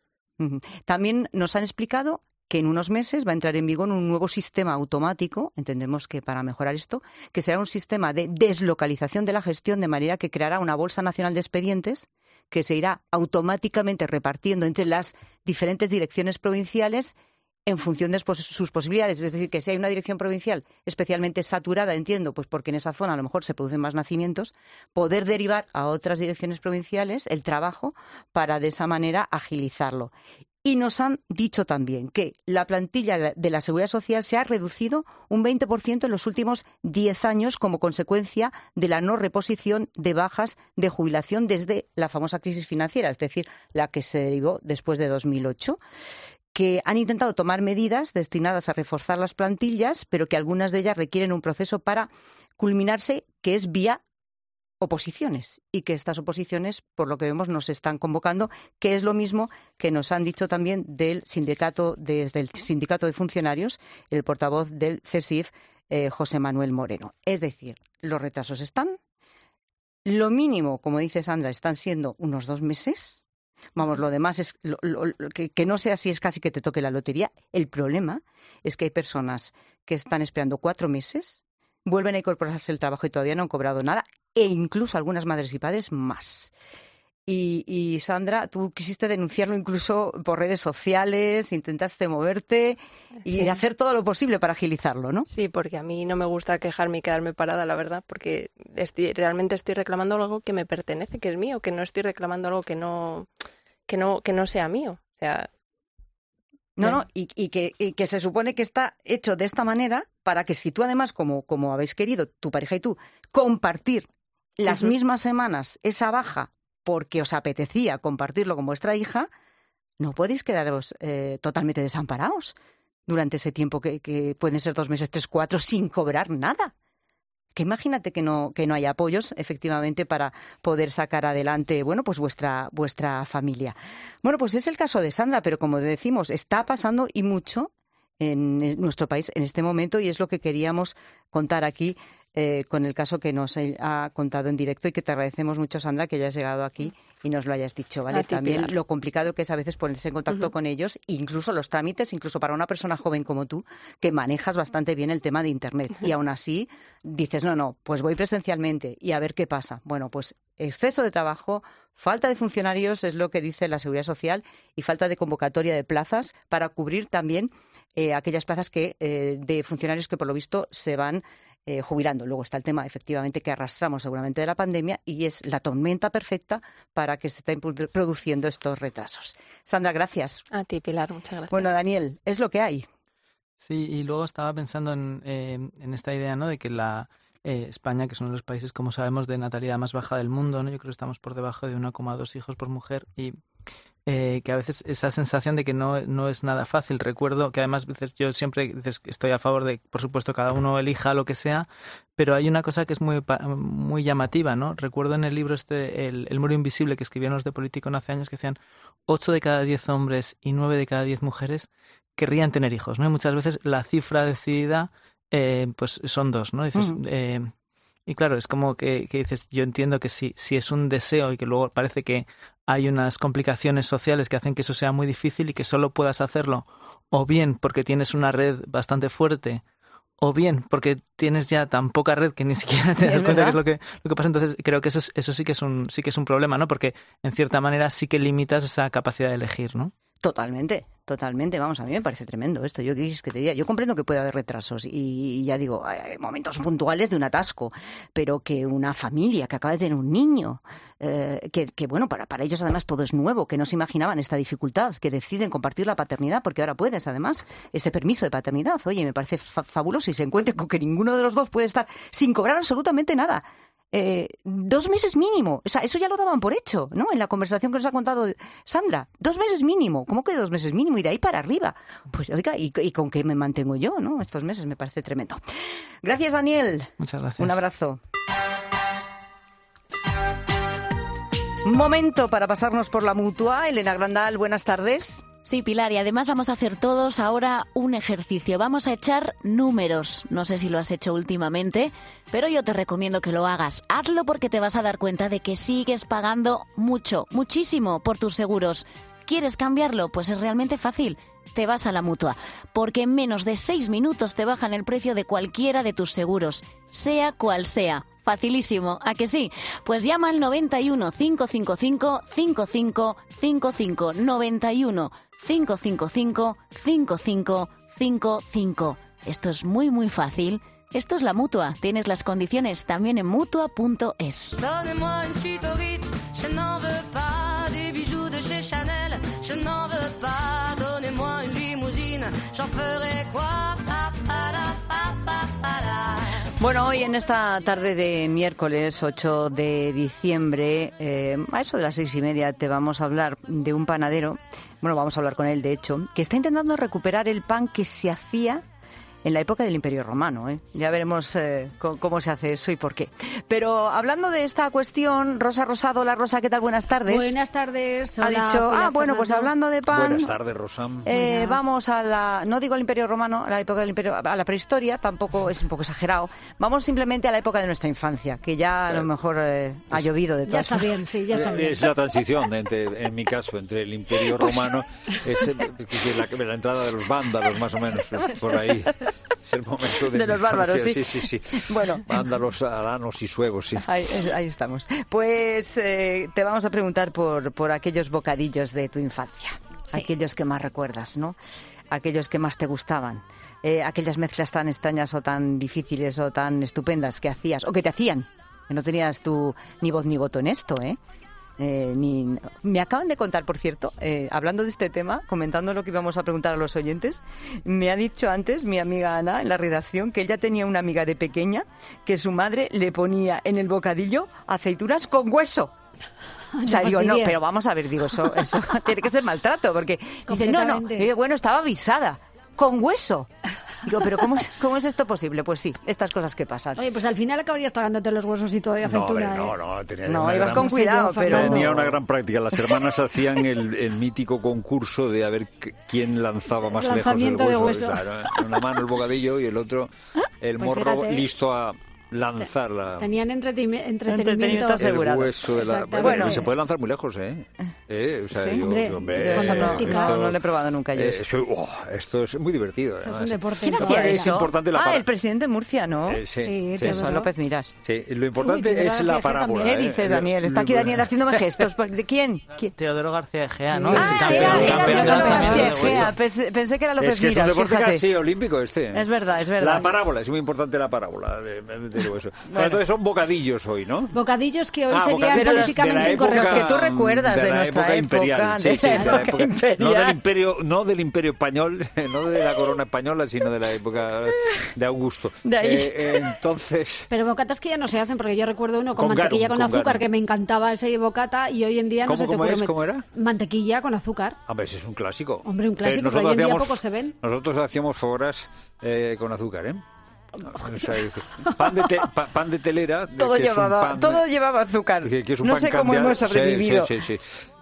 Speaker 6: También nos han explicado que en unos meses va a entrar en vigor un nuevo sistema automático, entendemos que para mejorar esto, que será un sistema de deslocalización de la gestión, de manera que creará una bolsa nacional de expedientes que se irá automáticamente repartiendo entre las diferentes direcciones provinciales en función de sus posibilidades. Es decir, que si hay una dirección provincial especialmente saturada, entiendo, pues porque en esa zona a lo mejor se producen más nacimientos, poder derivar a otras direcciones provinciales el trabajo para de esa manera agilizarlo. Y nos han dicho también que la plantilla de la Seguridad Social se ha reducido un veinte por ciento en los últimos diez años como consecuencia de la no reposición de bajas de jubilación desde la famosa crisis financiera, es decir, la que se derivó después de dos mil ocho, que han intentado tomar medidas destinadas a reforzar las plantillas, pero que algunas de ellas requieren un proceso para culminarse que es vía oposiciones y que estas oposiciones, por lo que vemos, nos están convocando, que es lo mismo que nos han dicho también del sindicato, desde el sindicato de funcionarios, el portavoz del C E S I F, eh, José Manuel Moreno. Es decir, los retrasos están, lo mínimo, como dice Sandra, están siendo unos dos meses. Vamos, lo demás es lo, lo, lo, que, que no sea así es casi que te toque la lotería. El problema es que hay personas que están esperando cuatro meses, vuelven a incorporarse al trabajo y todavía no han cobrado nada, e incluso algunas madres y padres más. Y, y Sandra, tú quisiste denunciarlo incluso por redes sociales, intentaste moverte y
Speaker 16: sí.
Speaker 6: hacer todo lo posible para agilizarlo, ¿no?
Speaker 16: Sí, porque a mí no me gusta quejarme y quedarme parada, la verdad, porque estoy, realmente estoy reclamando algo que me pertenece, que es mío, que no estoy reclamando algo que no, que no, que no sea mío. O sea,
Speaker 6: No, no, y, y, que, y que se supone que está hecho de esta manera para que si tú además, como, como habéis querido, tu pareja y tú, compartir las uh-huh. mismas semanas esa baja porque os apetecía compartirlo con vuestra hija, no podéis quedaros eh, totalmente desamparados durante ese tiempo que, que pueden ser dos meses, tres, cuatro, sin cobrar nada. Que imagínate que no, que no hay apoyos, efectivamente, para poder sacar adelante, bueno, pues vuestra, vuestra familia. Bueno, pues es el caso de Sandra, pero como decimos, está pasando y mucho en nuestro país en este momento y es lo que queríamos contar aquí eh, con el caso que nos ha contado en directo y que te agradecemos mucho, Sandra, que hayas llegado aquí y nos lo hayas dicho, ¿vale?
Speaker 16: A ti,
Speaker 6: También
Speaker 16: Pilar.
Speaker 6: Lo complicado que es a veces ponerse en contacto
Speaker 16: Uh-huh.
Speaker 6: con ellos, incluso los trámites, incluso para una persona joven como tú, que manejas bastante bien el tema de Internet.
Speaker 16: Uh-huh.
Speaker 6: Y aún así dices, no, no, pues voy presencialmente y a ver qué pasa. Bueno, pues exceso de trabajo, falta de funcionarios, es lo que dice la Seguridad Social, y falta de convocatoria de plazas para cubrir también eh, aquellas plazas que eh, de funcionarios que por lo visto se van eh, jubilando. Luego está el tema, efectivamente, que arrastramos seguramente de la pandemia y es la tormenta perfecta para que se estén produciendo estos retrasos. Sandra, gracias.
Speaker 16: A ti, Pilar, muchas gracias.
Speaker 6: Bueno, Daniel, es lo que hay.
Speaker 15: Sí, y luego estaba pensando en, eh, en esta idea, ¿no?, de que la eh, España, que es uno de los países, como sabemos, de natalidad más baja del mundo, ¿no? Yo creo que estamos por debajo de uno coma dos hijos por mujer y eh, que a veces esa sensación de que no, no es nada fácil. Recuerdo que además veces yo siempre dices que estoy a favor de, por supuesto, cada uno elija lo que sea, pero hay una cosa que es muy muy llamativa, ¿no? Recuerdo en el libro este, El, el muro invisible, que escribieron los de Político hace años, que decían ocho de cada diez hombres y nueve de cada diez mujeres querrían tener hijos, ¿no? Y muchas veces la cifra decidida eh, pues son dos, ¿no? Dices,
Speaker 6: Uh-huh.
Speaker 15: eh, Y claro, es como que, que dices, yo entiendo que si, si es un deseo y que luego parece que hay unas complicaciones sociales que hacen que eso sea muy difícil y que solo puedas hacerlo o bien porque tienes una red bastante fuerte o bien porque tienes ya tan poca red que ni siquiera te das cuenta de lo que, lo que pasa. Entonces creo que eso, es, eso sí que es un sí que es un problema, ¿no? Porque en cierta manera sí que limitas esa capacidad de elegir, ¿no?
Speaker 6: Totalmente, totalmente. Vamos, a mí me parece tremendo esto. Yo, ¿qué quieres que te diga? Yo comprendo que puede haber retrasos y, y ya digo, hay momentos puntuales de un atasco, pero que una familia que acaba de tener un niño, eh, que, que bueno, para, para ellos además todo es nuevo, que no se imaginaban esta dificultad, que deciden compartir la paternidad, porque ahora puedes además este permiso de paternidad. Oye, me parece fa- fabuloso y se encuentren con que ninguno de los dos puede estar sin cobrar absolutamente nada. Eh, dos meses mínimo, o sea, eso ya lo daban por hecho, ¿no? En la conversación que nos ha contado Sandra, dos meses mínimo, ¿cómo que dos meses mínimo? Y de ahí para arriba, pues oiga, ¿y, y con qué me mantengo yo, no? Estos meses me parece tremendo. Gracias, Daniel.
Speaker 15: Muchas gracias.
Speaker 6: Un abrazo. Momento para pasarnos por la Mutua. Elena Grandal, buenas tardes.
Speaker 17: Sí, Pilar, y además vamos a hacer todos ahora un ejercicio. Vamos a echar números. No sé si lo has hecho últimamente, pero yo te recomiendo que lo hagas. Hazlo porque te vas a dar cuenta de que sigues pagando mucho, muchísimo por tus seguros. ¿Quieres cambiarlo? Pues es realmente fácil. Te vas a la Mutua, porque en menos de seis minutos te bajan el precio de cualquiera de tus seguros, sea cual sea. Facilísimo, ¿a que sí? Pues llama al noventa y uno, cinco cinco cinco, cinco cinco cinco cinco, noventa y uno, cinco cinco cinco, cinco cinco cinco cinco. Esto es muy muy fácil. Esto es la Mutua. Tienes las condiciones también en mutua punto es.
Speaker 18: Donnez-moi une suite au Ritz, je n'en veux pas des bijoux de chez Chanel, je n'en veux pas. Donnez-moi une limousine, j'en ferai quoi? Pa, para, pa, pa, para.
Speaker 6: Bueno, hoy en esta tarde de miércoles ocho de diciembre, eh, a eso de las seis y media, te vamos a hablar de un panadero, bueno, vamos a hablar con él de hecho, que está intentando recuperar el pan que se hacía en la época del Imperio Romano, ¿eh? Ya veremos eh, c- cómo se hace eso y por qué. Pero hablando de esta cuestión, Rosa Rosado, hola Rosa, ¿qué tal? Buenas tardes.
Speaker 19: Buenas tardes.
Speaker 6: Ha
Speaker 19: Hola,
Speaker 6: dicho,
Speaker 19: hola,
Speaker 6: ah, bueno, pues
Speaker 19: Fernando.
Speaker 6: hablando de pan...
Speaker 1: Buenas tardes, Rosa.
Speaker 6: Eh, vamos a la, no digo al Imperio Romano, a la época del Imperio, a la prehistoria, tampoco es un poco exagerado. Vamos simplemente a la época de nuestra infancia, que ya a lo mejor eh, ha llovido de todas
Speaker 19: Ya está
Speaker 6: formas.
Speaker 19: bien, sí, ya está bien.
Speaker 1: Es la transición, entre, en mi caso, entre el Imperio
Speaker 6: Pues-
Speaker 1: Romano, es, el- es la, la entrada de los vándalos, más o menos, por ahí. Es el momento de,
Speaker 6: De los
Speaker 1: mi
Speaker 6: bárbaros,
Speaker 1: infancia.
Speaker 6: sí.
Speaker 1: Sí, sí, sí.
Speaker 6: Bueno.
Speaker 1: Vándalos, alanos y suevos, sí.
Speaker 6: Ahí, ahí estamos. Pues eh, te vamos a preguntar por, por aquellos bocadillos de tu infancia, aquellos que más recuerdas, ¿no? Aquellos que más te gustaban, eh, aquellas mezclas tan extrañas o tan difíciles o tan estupendas que hacías o que te hacían, que no tenías tú ni voz ni voto en esto, ¿eh? Eh, ni... Me acaban de contar, por cierto, eh, hablando de este tema, comentando lo que íbamos a preguntar a los oyentes, me ha dicho antes mi amiga Ana en la redacción que ella tenía una amiga de pequeña que su madre le ponía en el bocadillo aceitunas con hueso. O sea,
Speaker 19: No
Speaker 6: digo, no,
Speaker 19: fastidies.
Speaker 6: pero vamos a ver, digo, eso, eso tiene que ser maltrato, porque dice, no, no,
Speaker 19: Completamente.
Speaker 6: y digo, bueno, estaba avisada, con hueso. Digo, pero ¿cómo es, ¿cómo es esto posible? Pues sí, estas cosas que pasan.
Speaker 19: Oye, pues al final acabarías tragándote los huesos y todo de
Speaker 1: No,
Speaker 19: aceituna.
Speaker 1: hombre, no,
Speaker 19: ¿eh?
Speaker 1: no, tenía
Speaker 6: No,
Speaker 1: una
Speaker 6: ibas
Speaker 1: gran-
Speaker 6: con cuidado,
Speaker 19: No sé yo,
Speaker 6: pero...
Speaker 19: Fernando.
Speaker 1: Tenía una gran práctica. Las hermanas hacían el, el mítico concurso de a ver c- quién lanzaba más lejos el
Speaker 19: Lanzamiento de
Speaker 1: hueso.
Speaker 19: hueso.
Speaker 1: O sea, en una mano el bocadillo y el otro el
Speaker 19: Pues
Speaker 1: morro
Speaker 19: fíjate.
Speaker 1: listo a lanzar la,
Speaker 19: Tenían entretimi- entretenimiento.
Speaker 6: Entretenimiento
Speaker 1: el
Speaker 6: asegurado.
Speaker 1: hueso de la...
Speaker 19: Exactamente.
Speaker 1: Bueno,
Speaker 6: Bueno.
Speaker 1: se puede lanzar muy lejos, ¿eh? ¿Eh? O sea,
Speaker 6: Sí,
Speaker 1: yo,
Speaker 19: hombre,
Speaker 1: yo,
Speaker 19: con
Speaker 6: Eso
Speaker 19: la
Speaker 6: no,
Speaker 19: práctica.
Speaker 6: esto no lo he probado nunca yo.
Speaker 1: eh,
Speaker 6: eso.
Speaker 1: eso- oh, esto es muy divertido.
Speaker 19: Eso es
Speaker 1: además.
Speaker 19: un deporte.
Speaker 6: ¿Quién
Speaker 19: en
Speaker 6: hacía
Speaker 19: toda
Speaker 1: es
Speaker 6: eso?
Speaker 1: importante la
Speaker 6: Ah,
Speaker 1: para-
Speaker 6: el presidente de Murcia, ¿no?
Speaker 1: Eh, sí,
Speaker 19: Sí,
Speaker 1: sí,
Speaker 19: Teodoro.
Speaker 6: Eso, López Miras.
Speaker 1: sí. Lo importante
Speaker 19: Uy,
Speaker 1: es la
Speaker 19: García
Speaker 1: parábola.
Speaker 19: también.
Speaker 6: ¿Qué
Speaker 1: ¿eh?
Speaker 6: dices,
Speaker 1: Lo-
Speaker 6: Daniel? Está aquí
Speaker 1: lo-
Speaker 6: Daniel haciéndome gestos. ¿De quién? ¿Quién?
Speaker 15: Teodoro García Egea, ¿no?
Speaker 19: Sí.
Speaker 15: Es
Speaker 6: Ah,
Speaker 15: campeón-
Speaker 6: era, era
Speaker 15: campeón de
Speaker 6: Teodoro
Speaker 15: lanzamiento
Speaker 6: García
Speaker 15: de hueso.
Speaker 6: Egea. Pensé, pensé que era López
Speaker 1: Es que es un
Speaker 6: Miras,
Speaker 1: deporte
Speaker 6: fíjate.
Speaker 1: casi olímpico este.
Speaker 6: Es verdad, es verdad.
Speaker 1: La parábola, es muy importante la parábola de, de- del hueso. Bueno, entonces son bocadillos hoy, ¿no?
Speaker 19: Bocadillos que hoy
Speaker 1: Ah,
Speaker 19: serían
Speaker 1: bocadillos
Speaker 19: políticamente
Speaker 1: de la época-
Speaker 19: incorrectos.
Speaker 6: Los que tú recuerdas de
Speaker 1: la
Speaker 6: nuestra
Speaker 1: época imperial.
Speaker 6: época,
Speaker 1: Sí,
Speaker 6: de
Speaker 1: sí,
Speaker 6: la
Speaker 1: de la
Speaker 6: época
Speaker 1: época-
Speaker 6: imperial.
Speaker 1: no del imperio, no del imperio español, no de la corona española, sino de la época de Augusto.
Speaker 6: De ahí.
Speaker 1: Eh, eh, entonces,
Speaker 19: Pero bocatas que ya no se hacen, porque yo recuerdo uno con,
Speaker 1: Con
Speaker 19: mantequilla
Speaker 1: garum,
Speaker 19: con,
Speaker 1: con
Speaker 19: azúcar,
Speaker 1: garum.
Speaker 19: que me encantaba ese bocata, y hoy en día no
Speaker 1: ¿Cómo,
Speaker 19: se te
Speaker 1: cómo
Speaker 19: ocurre
Speaker 1: es?
Speaker 19: met-
Speaker 1: ¿Cómo era?
Speaker 19: Mantequilla con azúcar.
Speaker 1: a ver, ese es un clásico.
Speaker 19: Hombre, un clásico,
Speaker 1: nosotros
Speaker 19: pero hoy en día
Speaker 1: hacíamos-
Speaker 19: pocos se ven.
Speaker 1: Nosotros hacíamos foras eh, con azúcar, ¿eh? O sea, es decir, pan, de te- pa- pan de telera. de-
Speaker 6: Todo
Speaker 1: que es un
Speaker 6: llevaba,
Speaker 1: pan-
Speaker 6: todo llevaba azúcar.
Speaker 1: que, que es un
Speaker 6: no
Speaker 1: pan
Speaker 6: sé cómo
Speaker 1: candeal-
Speaker 6: hemos
Speaker 1: sí,
Speaker 6: sobrevivido.
Speaker 1: Sí, sí, sí.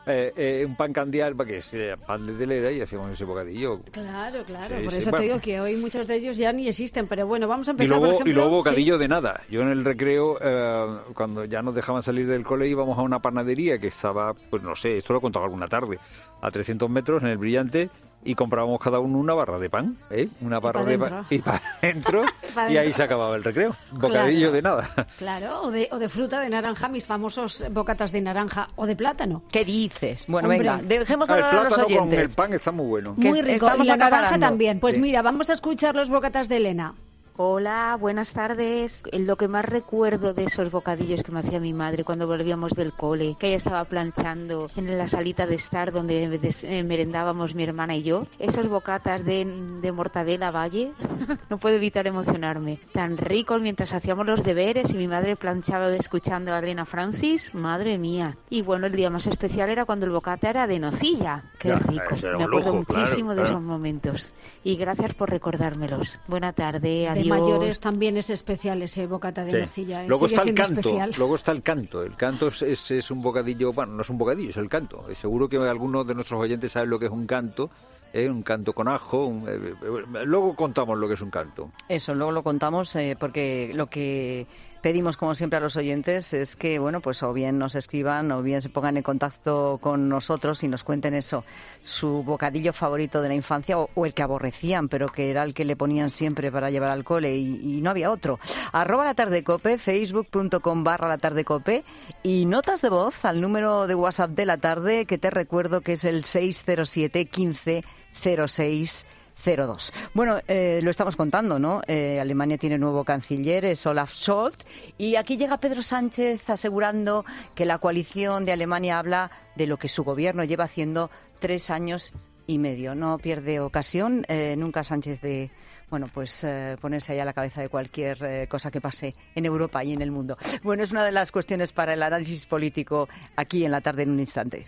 Speaker 1: eh, eh, un pan candial, que es eh, pan de telera, y hacíamos ese bocadillo.
Speaker 19: Claro, claro,
Speaker 1: Sí,
Speaker 19: por
Speaker 1: sí,
Speaker 19: eso
Speaker 1: bueno.
Speaker 19: te digo que hoy muchos de ellos ya ni existen, pero bueno, vamos a
Speaker 1: Y
Speaker 19: empezar,
Speaker 1: luego,
Speaker 19: por ejemplo...
Speaker 1: y luego bocadillo
Speaker 19: sí.
Speaker 1: de nada. Yo en el recreo, eh, cuando ya nos dejaban salir del cole, íbamos a una panadería que estaba, pues no sé, esto lo he contado alguna tarde, a trescientos metros en el Brillante, y comprábamos cada uno una barra de pan, ¿eh? Una barra
Speaker 19: pa'
Speaker 1: de
Speaker 19: dentro.
Speaker 1: pan y para adentro,
Speaker 19: Pa'
Speaker 1: y ahí
Speaker 19: dentro.
Speaker 1: se acababa el recreo. Bocadillo
Speaker 19: Claro.
Speaker 1: de nada.
Speaker 19: Claro, o de, o de fruta, de naranja, mis famosos bocatas de naranja, o de plátano.
Speaker 6: ¿Qué dices? Bueno,
Speaker 19: Hombre.
Speaker 6: venga, dejemos
Speaker 1: Ah, el
Speaker 6: hablar a los
Speaker 1: plátano con
Speaker 6: oyentes.
Speaker 1: el pan está muy bueno.
Speaker 6: Que
Speaker 19: Muy
Speaker 6: es-
Speaker 19: rico,
Speaker 6: estamos
Speaker 19: y la naranja
Speaker 6: acaparando.
Speaker 19: también. Pues
Speaker 6: Sí.
Speaker 19: mira, vamos a escuchar los bocatas de Elena.
Speaker 20: Hola, buenas tardes. Lo que más recuerdo de esos bocadillos que me hacía mi madre cuando volvíamos del cole, que ella estaba planchando en la salita de estar donde des- eh, merendábamos mi hermana y yo, esos bocatas de, de mortadela Valle, no puedo evitar emocionarme. Tan ricos mientras hacíamos los deberes y mi madre planchaba escuchando a Elena Francis, madre mía. Y bueno, el día más especial era cuando el bocata era de nocilla. Qué
Speaker 1: Ya,
Speaker 20: rico.
Speaker 1: eso era
Speaker 20: Me
Speaker 1: un
Speaker 20: acuerdo
Speaker 1: lujo, claro,
Speaker 20: muchísimo de
Speaker 1: claro.
Speaker 20: esos momentos. Y gracias por recordármelos. Buena tarde, adiós.
Speaker 19: De mayores también es especial ese bocata de
Speaker 1: Sí.
Speaker 19: nocilla. ¿eh?
Speaker 1: Luego
Speaker 19: Sigue
Speaker 1: está el
Speaker 19: siendo
Speaker 1: canto,
Speaker 19: especial.
Speaker 1: luego está el canto. El canto es, es, es un bocadillo, bueno, no es un bocadillo, es el canto. Eh, Seguro que algunos de nuestros oyentes saben lo que es un canto, ¿eh? Un canto con ajo. un- eh, eh, luego contamos lo que es un canto.
Speaker 6: Eso, luego lo contamos eh, porque lo que pedimos, como siempre, a los oyentes es que, bueno, pues o bien nos escriban o bien se pongan en contacto con nosotros y nos cuenten eso, su bocadillo favorito de la infancia o, o el que aborrecían, pero que era el que le ponían siempre para llevar al cole y, y no había otro. Arroba la tarde cope, facebook.com barra la tarde cope y notas de voz al número de WhatsApp de la tarde que te recuerdo que es el seis cero siete quince cero seis cero dos. Bueno, eh, lo estamos contando, ¿no? Eh, Alemania tiene nuevo canciller, es Olaf Scholz, y aquí llega Pedro Sánchez asegurando que la coalición de Alemania habla de lo que su gobierno lleva haciendo tres años y medio. No pierde ocasión eh, nunca Sánchez de, bueno, pues eh, ponerse ahí a la cabeza de cualquier eh, cosa que pase en Europa y en el mundo. Bueno, es una de las cuestiones para el análisis político aquí en la tarde en un instante.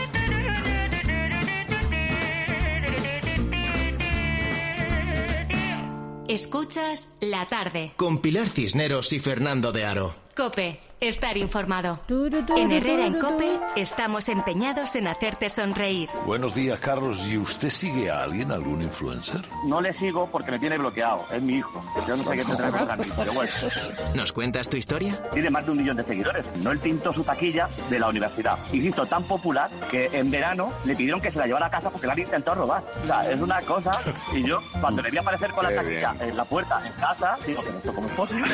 Speaker 3: Escuchas La Tarde.
Speaker 2: Con Pilar Cisneros y Fernando de Aro.
Speaker 3: COPE. Estar informado. En Herrera en COPE estamos empeñados en hacerte sonreír.
Speaker 21: Buenos días, Carlos. ¿Y usted sigue a alguien, algún influencer?
Speaker 22: No le sigo porque me tiene bloqueado. Es mi hijo. Yo no sé qué tendrá que ver, pero bueno.
Speaker 2: ¿Nos cuentas tu historia?
Speaker 22: Tiene más de un millón de seguidores. No él pintó su taquilla de la universidad. Y hizo tan popular que en verano le pidieron que se la llevara a casa porque la han intentado robar. O sea, es una cosa. Y yo, cuando le vi aparecer con la
Speaker 1: Qué
Speaker 22: taquilla
Speaker 1: bien.
Speaker 22: en la puerta, en casa, digo que esto cómo es posible.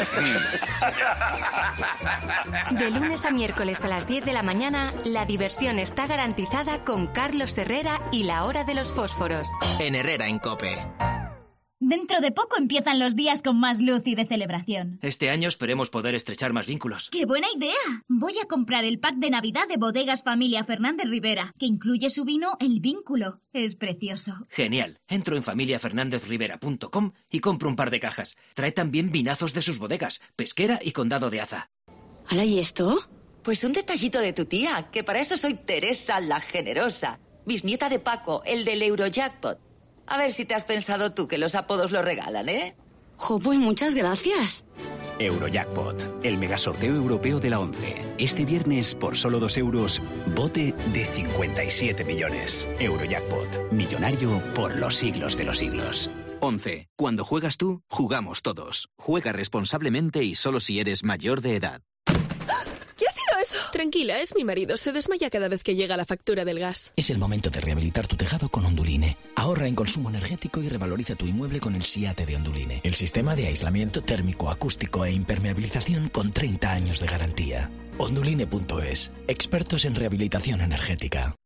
Speaker 3: De lunes a miércoles a las diez de la mañana, la diversión está garantizada con Carlos Herrera y la hora de los fósforos.
Speaker 2: En Herrera en COPE.
Speaker 23: Dentro de poco empiezan los días con más luz y de celebración.
Speaker 24: Este año esperemos poder estrechar más vínculos.
Speaker 23: ¡Qué buena idea! Voy a comprar el pack de Navidad de Bodegas Familia Fernández Rivera, que incluye su vino El Vínculo. Es precioso.
Speaker 24: Genial. Entro en familia fernández rivera punto com y compro un par de cajas. Trae también vinazos de sus bodegas, Pesquera y Condado de Aza.
Speaker 25: ¿Hala, y esto? Pues un detallito de tu tía, que para eso soy Teresa la Generosa, bisnieta de Paco, el del Eurojackpot. A ver si te has pensado tú que los apodos lo regalan, ¿eh?
Speaker 23: Jo, pues muchas gracias.
Speaker 26: Eurojackpot, el megasorteo europeo de la ONCE. Este viernes, por solo dos euros, bote de cincuenta y siete millones. Eurojackpot, millonario por los siglos de los siglos.
Speaker 27: once. Cuando juegas tú, jugamos todos. Juega responsablemente y solo si eres mayor de edad.
Speaker 28: ¿Qué ha sido eso? Tranquila, es mi marido. Se desmaya cada vez que llega la factura del gas.
Speaker 29: Es el momento de rehabilitar tu tejado con Onduline. Ahorra en consumo energético y revaloriza tu inmueble con el SIATE de Onduline. El sistema de aislamiento térmico, acústico e impermeabilización con treinta años de garantía. Onduline punto es. Expertos en rehabilitación energética.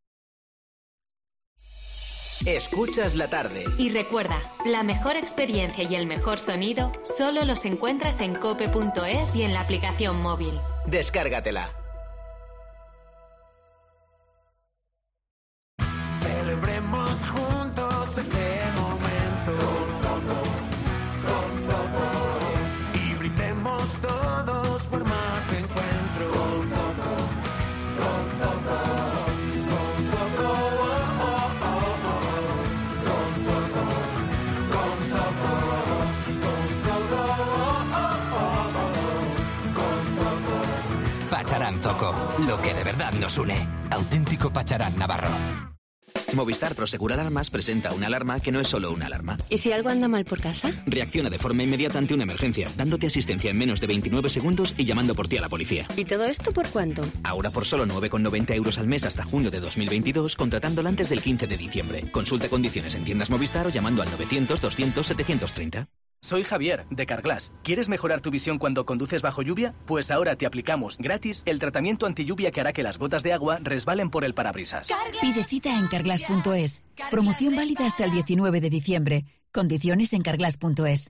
Speaker 2: Escuchas la tarde.
Speaker 3: Y recuerda, la mejor experiencia y el mejor sonido solo los encuentras en cope punto es y en la aplicación móvil.
Speaker 2: Descárgatela.
Speaker 30: Celebremos juntos este momento con Zoco y brindemos todos por más encuentro con Zoco, con Zoco, con Zoco, oh, oh, oh, oh. Con Zoco, con Zoco, con Zoco, oh, oh, oh, oh. Con Zoco.
Speaker 31: Pacharán Zoco, lo que de verdad nos une.
Speaker 27: Auténtico pacharán navarro. Movistar Prosegur Alarmas presenta una alarma que no es solo una alarma.
Speaker 4: ¿Y si algo anda mal por casa?
Speaker 27: Reacciona de forma inmediata ante una emergencia, dándote asistencia en menos de veintinueve segundos y llamando por ti a la policía.
Speaker 4: ¿Y todo esto por cuánto?
Speaker 27: Ahora por solo nueve con noventa euros al mes hasta junio de dos mil veintidós, contratándola antes del quince de diciembre. Consulta condiciones en tiendas Movistar o llamando al novecientos doscientos setecientos treinta.
Speaker 5: Soy Javier, de Carglass. ¿Quieres mejorar tu visión cuando conduces bajo lluvia? Pues ahora te aplicamos gratis el tratamiento antilluvia que hará que las gotas de agua resbalen por el parabrisas.
Speaker 7: Pide cita en carglass punto es. Promoción válida hasta el diecinueve de diciembre. Condiciones en carglass punto es.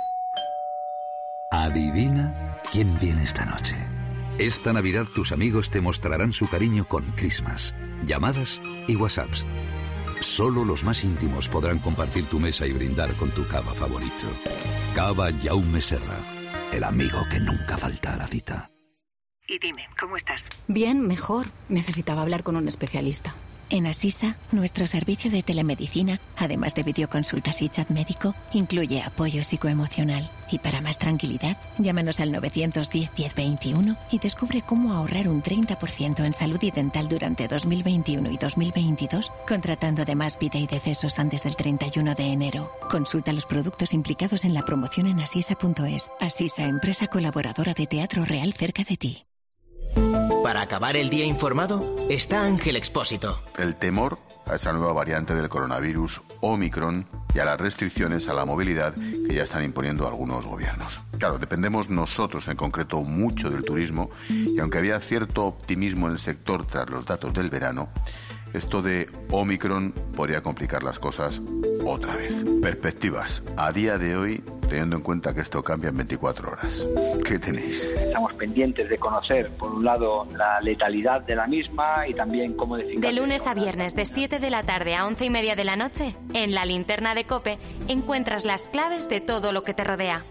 Speaker 21: Adivina quién viene esta noche. Esta Navidad tus amigos te mostrarán su cariño con Christmas, llamadas y WhatsApps. Solo los más íntimos podrán compartir tu mesa y brindar con tu cava favorito. Cava Jaume Serra, el amigo que nunca falta a la cita.
Speaker 8: Y dime, ¿cómo estás?
Speaker 7: Bien, mejor. Necesitaba hablar con un especialista.
Speaker 8: En Asisa, nuestro servicio de telemedicina, además de videoconsultas y chat médico, incluye apoyo psicoemocional. Y para más tranquilidad, llámanos al novecientos diez, diez veintiuno y descubre cómo ahorrar un treinta por ciento en salud y dental durante dos mil veintiuno y dos mil veintidós, contratando además vida y decesos antes del treinta y uno de enero. Consulta los productos implicados en la promoción en asisa punto es. Asisa, empresa colaboradora de Teatro Real cerca de ti.
Speaker 2: Para acabar el día informado, está Ángel Expósito.
Speaker 9: El temor a esa nueva variante del coronavirus, Omicron, y a las restricciones a la movilidad que ya están imponiendo algunos gobiernos. Claro, dependemos nosotros en concreto mucho del turismo, y aunque había cierto optimismo en el sector tras los datos del verano, esto de Omicron podría complicar las cosas otra vez. Perspectivas. A día de hoy, teniendo en cuenta que esto cambia en veinticuatro horas. ¿Qué tenéis?
Speaker 10: Estamos pendientes de conocer, por un lado, la letalidad de la misma y también cómo decir...
Speaker 3: De lunes a viernes, de siete de la tarde a once y media de la noche, en la linterna de COPE, encuentras las claves de todo lo que te rodea.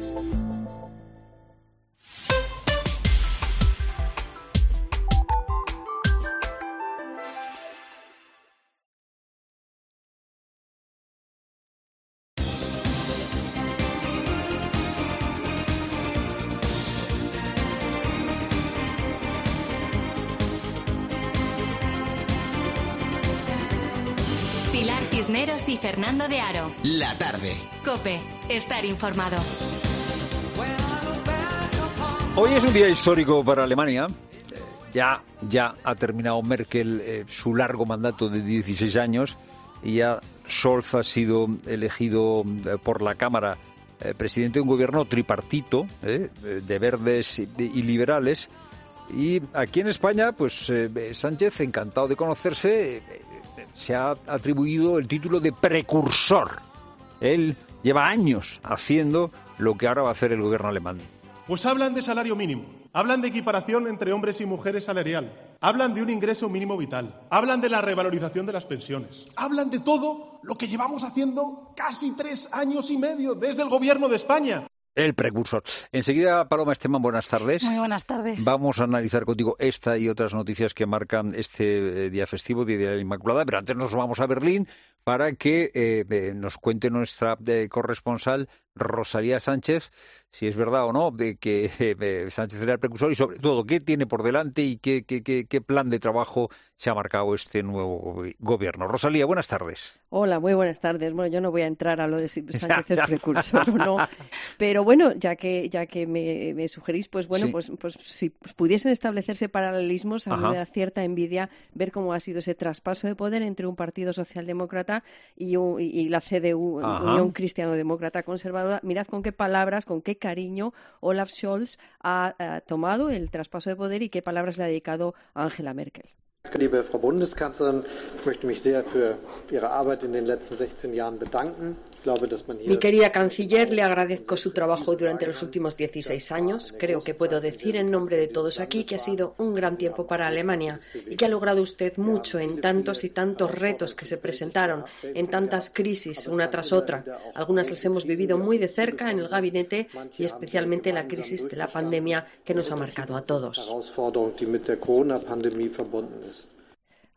Speaker 3: Pilar Cisneros y Fernando de Aro.
Speaker 2: La tarde.
Speaker 3: COPE. Estar informado.
Speaker 1: Hoy es un día histórico para Alemania. Ya, ya ha terminado Merkel eh, su largo mandato de dieciséis años y ya Scholz ha sido elegido eh, por la Cámara eh, presidente de un gobierno tripartito eh, de verdes y, de, y liberales. Y aquí en España, pues eh, Sánchez, encantado de conocerse, eh, se ha atribuido el título de precursor. Él lleva años haciendo lo que ahora va a hacer el gobierno alemán.
Speaker 11: Pues hablan de salario mínimo, hablan de equiparación entre hombres y mujeres salarial, hablan de un ingreso mínimo vital, hablan de la revalorización de las pensiones, hablan de todo lo que llevamos haciendo casi tres años y medio desde el gobierno de España.
Speaker 1: El precursor. Enseguida, Paloma Esteban, buenas tardes.
Speaker 12: Muy buenas tardes.
Speaker 1: Vamos a analizar contigo esta y otras noticias que marcan este eh, día festivo, Día de la Inmaculada, pero antes nos vamos a Berlín para que eh, eh, nos cuente nuestra eh, corresponsal Rosalía Sánchez, si es verdad o no, de que eh, Sánchez era el precursor y sobre todo qué tiene por delante y qué, qué, qué, qué plan de trabajo se ha marcado este nuevo gobierno. Rosalía, buenas tardes.
Speaker 13: Hola, muy buenas tardes. Bueno, yo no voy a entrar a lo de si Sánchez es precursor o no, pero bueno, ya que ya que me, me sugerís, pues bueno, sí. pues, pues si pudiesen establecerse paralelismos, a mí me da cierta envidia ver cómo ha sido ese traspaso de poder entre un partido socialdemócrata y, un, y, y la C D U, Ajá. Unión Cristiano-Demócrata Conservadora. Mirad con qué palabras, con qué cariño Olaf Scholz ha, ha tomado el traspaso de poder y qué palabras le ha dedicado a Angela Merkel.
Speaker 14: Liebe Frau Bundeskanzlerin, ich möchte mich sehr für Ihre Arbeit in den letzten sechzehn Jahren bedanken.
Speaker 31: Mi querida canciller, le agradezco su trabajo durante los últimos dieciséis años. Creo que puedo decir en nombre de todos aquí que ha sido un gran tiempo para Alemania y que ha logrado usted mucho en tantos y tantos retos que se presentaron, en tantas crisis una tras otra. Algunas las hemos vivido muy de cerca en el gabinete y especialmente la crisis de la pandemia que nos ha marcado a todos.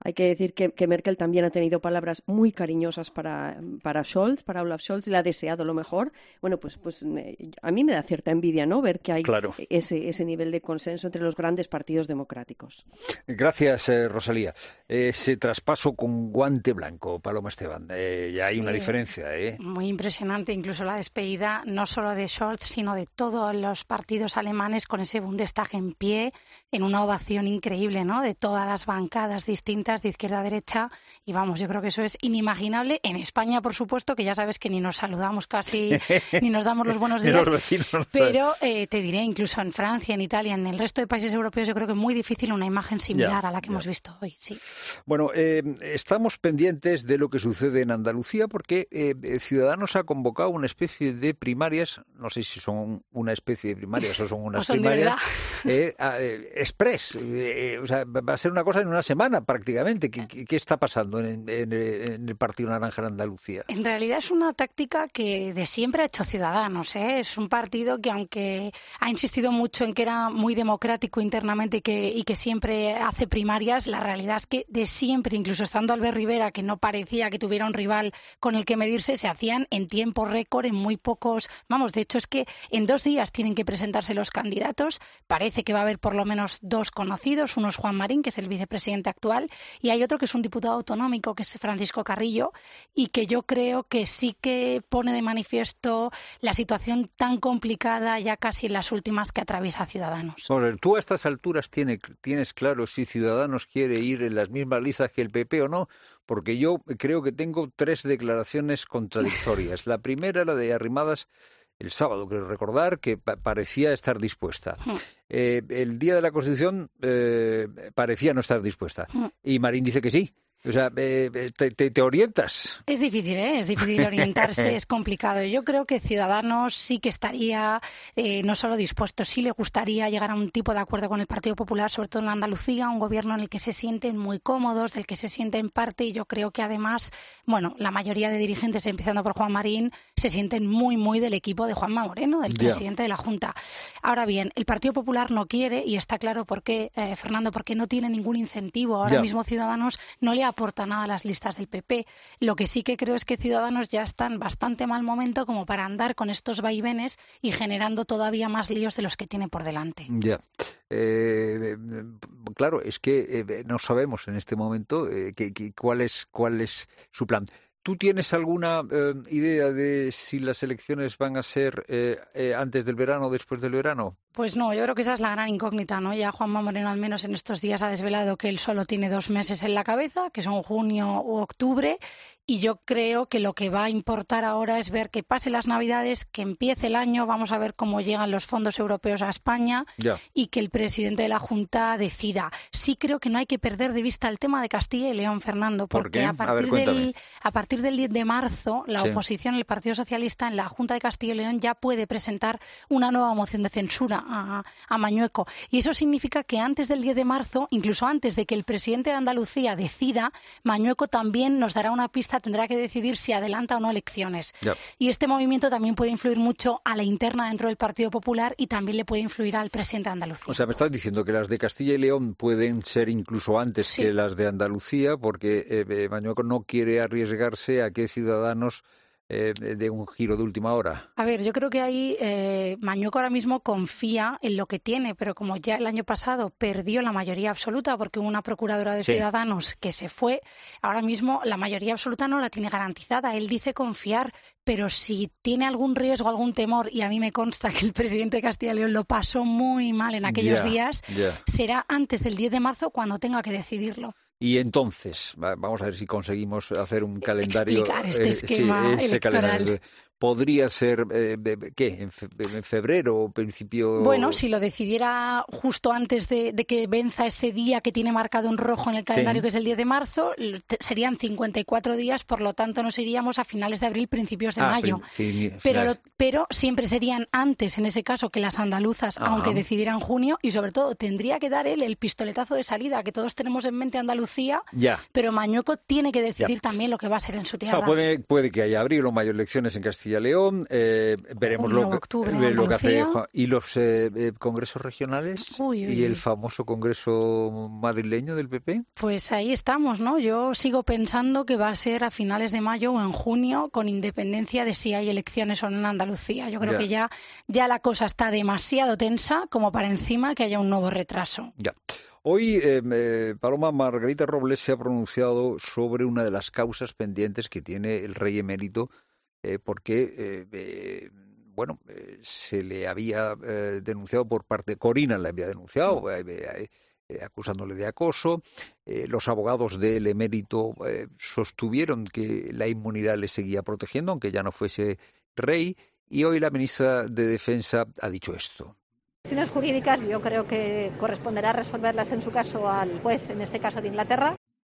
Speaker 13: Hay que decir que, que Merkel también ha tenido palabras muy cariñosas para, para Scholz, para Olaf Scholz, le ha deseado lo mejor. Bueno, pues, pues a mí me da cierta envidia, ¿no?, ver que hay claro. ese, ese nivel de consenso entre los grandes partidos democráticos.
Speaker 1: Gracias, eh, Rosalía. Ese traspaso con guante blanco, Paloma Esteban, eh, ya hay sí, una diferencia, ¿eh?
Speaker 6: Muy impresionante, incluso la despedida no solo de Scholz, sino de todos los partidos alemanes con ese Bundestag en pie, en una ovación increíble, ¿no?, de todas las bancadas distintas de izquierda a derecha, y vamos, yo creo que eso es inimaginable. En España, por supuesto, que ya sabes que ni nos saludamos casi, ni nos damos los buenos días,
Speaker 1: los vecinos,
Speaker 6: pero eh, te diré, incluso en Francia, en Italia, en el resto de países europeos, yo creo que es muy difícil una imagen similar
Speaker 1: ya,
Speaker 6: a la que
Speaker 1: ya.
Speaker 6: hemos visto hoy, sí.
Speaker 1: Bueno, eh, estamos pendientes de lo que sucede en Andalucía porque eh, Ciudadanos ha convocado una especie de primarias, no sé si son una especie de primarias o son unas
Speaker 6: o son
Speaker 1: primarias, eh, eh, express, eh, o sea, va a ser una cosa en una semana prácticamente. ¿Qué, qué está pasando en, en, en el Partido Naranja en Andalucía?
Speaker 6: En realidad es una táctica que de siempre ha hecho Ciudadanos, ¿eh? Es un partido que, aunque ha insistido mucho en que era muy democrático internamente y que, y que siempre hace primarias, la realidad es que de siempre, incluso estando Albert Rivera, que no parecía que tuviera un rival con el que medirse, se hacían en tiempo récord, en muy pocos... Vamos, de hecho es que en dos días tienen que presentarse los candidatos. Parece que va a haber por lo menos dos conocidos. Uno es Juan Marín, que es el vicepresidente actual, y hay otro que es un diputado autonómico, que es Francisco Carrillo, y que yo creo que sí que pone de manifiesto la situación tan complicada ya casi en las últimas que atraviesa Ciudadanos.
Speaker 1: Bueno, tú a estas alturas tiene, tienes claro si Ciudadanos quiere ir en las mismas listas que el P P o no, porque yo creo que tengo tres declaraciones contradictorias. La primera, la de Arrimadas, el sábado, creo recordar, que pa- parecía estar dispuesta. Eh, el día de la Constitución eh, parecía no estar dispuesta. Y Marín dice que sí. O sea, eh, te, te, te orientas.
Speaker 6: Es difícil, ¿eh? Es difícil orientarse, es complicado. Yo creo que Ciudadanos sí que estaría eh, no solo dispuesto, sí le gustaría llegar a un tipo de acuerdo con el Partido Popular, sobre todo en Andalucía, un gobierno en el que se sienten muy cómodos, del que se sienten parte, y yo creo que además, bueno, la mayoría de dirigentes, empezando por Juan Marín, se sienten muy, muy del equipo de Juanma Moreno, del
Speaker 1: Yeah.
Speaker 6: presidente de la Junta. Ahora bien, el Partido Popular no quiere, y está claro por qué, eh, Fernando, porque no tiene ningún incentivo. Ahora
Speaker 1: Yeah.
Speaker 6: mismo Ciudadanos no le aporta nada a las listas del P P. Lo que sí que creo es que Ciudadanos ya está en bastante mal momento como para andar con estos vaivenes y generando todavía más líos de los que tiene por delante.
Speaker 1: Ya. Eh, claro, es que eh, no sabemos en este momento eh, que, que, cuál es cuál es su plan. ¿Tú tienes alguna eh, idea de si las elecciones van a ser eh, eh, antes del verano o después del verano?
Speaker 6: Pues no, yo creo que esa es la gran incógnita, ¿no? Ya Juanma Moreno, al menos en estos días, ha desvelado que él solo tiene dos meses en la cabeza, que son junio u octubre, y yo creo que lo que va a importar ahora es ver que pase las Navidades, que empiece el año, vamos a ver cómo llegan los fondos europeos a España
Speaker 1: Ya.
Speaker 6: y que el presidente de la Junta decida. Sí creo que no hay que perder de vista el tema de Castilla y León, Fernando,
Speaker 1: ¿Por
Speaker 6: porque
Speaker 1: qué?
Speaker 6: a
Speaker 1: A
Speaker 6: partir
Speaker 1: ver, cuéntame.
Speaker 6: del a partir del diez de marzo, la
Speaker 1: Sí.
Speaker 6: oposición, el Partido Socialista, en la Junta de Castilla y León ya puede presentar una nueva moción de censura a, a Mañueco. Y eso significa que antes del diez de marzo, incluso antes de que el presidente de Andalucía decida, Mañueco también nos dará una pista, tendrá que decidir si adelanta o no elecciones.
Speaker 1: Ya.
Speaker 6: Y este movimiento también puede influir mucho a la interna dentro del Partido Popular y también le puede influir al presidente de Andalucía.
Speaker 1: O sea, me estás diciendo que las de Castilla y León pueden ser incluso antes
Speaker 6: Sí.
Speaker 1: que las de Andalucía, porque eh, eh, Mañueco no quiere arriesgarse a que Ciudadanos eh, dé un giro de última hora.
Speaker 6: A ver, yo creo que ahí eh, Mañueco ahora mismo confía en lo que tiene, pero como ya el año pasado perdió la mayoría absoluta porque hubo una procuradora de
Speaker 1: Sí.
Speaker 6: Ciudadanos que se fue, ahora mismo la mayoría absoluta no la tiene garantizada. Él dice confiar, pero si tiene algún riesgo, algún temor, y a mí me consta que el presidente de Castilla y León lo pasó muy mal en aquellos
Speaker 1: Ya,
Speaker 6: días,
Speaker 1: ya.
Speaker 6: será antes del diez de marzo cuando tenga que decidirlo.
Speaker 1: Y entonces, va- vamos a ver si conseguimos hacer un calendario.
Speaker 6: Explicar este
Speaker 1: eh,
Speaker 6: esquema
Speaker 1: ese
Speaker 6: electoral.
Speaker 1: calendario. Podría ser, eh, ¿qué? ¿En, fe- en febrero o principio?
Speaker 6: Bueno, si lo decidiera justo antes de, de que venza ese día que tiene marcado en rojo en el calendario,
Speaker 1: Sí.
Speaker 6: que es el diez de marzo, l- te- serían cincuenta y cuatro días, por lo tanto nos iríamos a finales de abril, principios de
Speaker 1: Ah,
Speaker 6: mayo.
Speaker 1: fin- fin-
Speaker 6: Pero,
Speaker 1: final.
Speaker 6: lo- pero siempre serían antes, en ese caso, que las andaluzas,
Speaker 1: Ajá.
Speaker 6: aunque decidieran junio, y sobre todo tendría que dar él el pistoletazo de salida, que todos tenemos en mente Andalucía,
Speaker 1: Ya.
Speaker 6: pero Mañueco tiene que decidir
Speaker 1: Ya.
Speaker 6: también lo que va a ser en su
Speaker 1: O
Speaker 6: tierra.
Speaker 1: sea, puede, puede que haya abril o mayo elecciones en Castilla Castilla y León. Eh, veremos
Speaker 6: Junio,
Speaker 1: lo, que,
Speaker 6: octubre,
Speaker 1: eh, lo que hace Juan. ¿Y los eh, eh, congresos regionales?
Speaker 6: Uy, uy,
Speaker 1: ¿Y el
Speaker 6: uy.
Speaker 1: famoso congreso madrileño del P P?
Speaker 6: Pues ahí estamos, ¿no? Yo sigo pensando que va a ser a finales de mayo o en junio, con independencia de si hay elecciones o no en Andalucía. Yo creo
Speaker 1: Ya.
Speaker 6: que ya, ya la cosa está demasiado tensa como para encima que haya un nuevo retraso.
Speaker 1: Ya. Hoy, eh, eh, Paloma, Margarita Robles se ha pronunciado sobre una de las causas pendientes que tiene el rey emérito, eh, porque, eh, eh, bueno, eh, se le había eh, denunciado por parte, Corina le había denunciado, eh, eh, eh, acusándole de acoso. Eh, los abogados del emérito eh, sostuvieron que la inmunidad le seguía protegiendo, aunque ya no fuese rey, y hoy la ministra de Defensa ha dicho esto.
Speaker 12: Cuestiones jurídicas yo creo que corresponderá resolverlas en su caso al juez, en este caso de Inglaterra.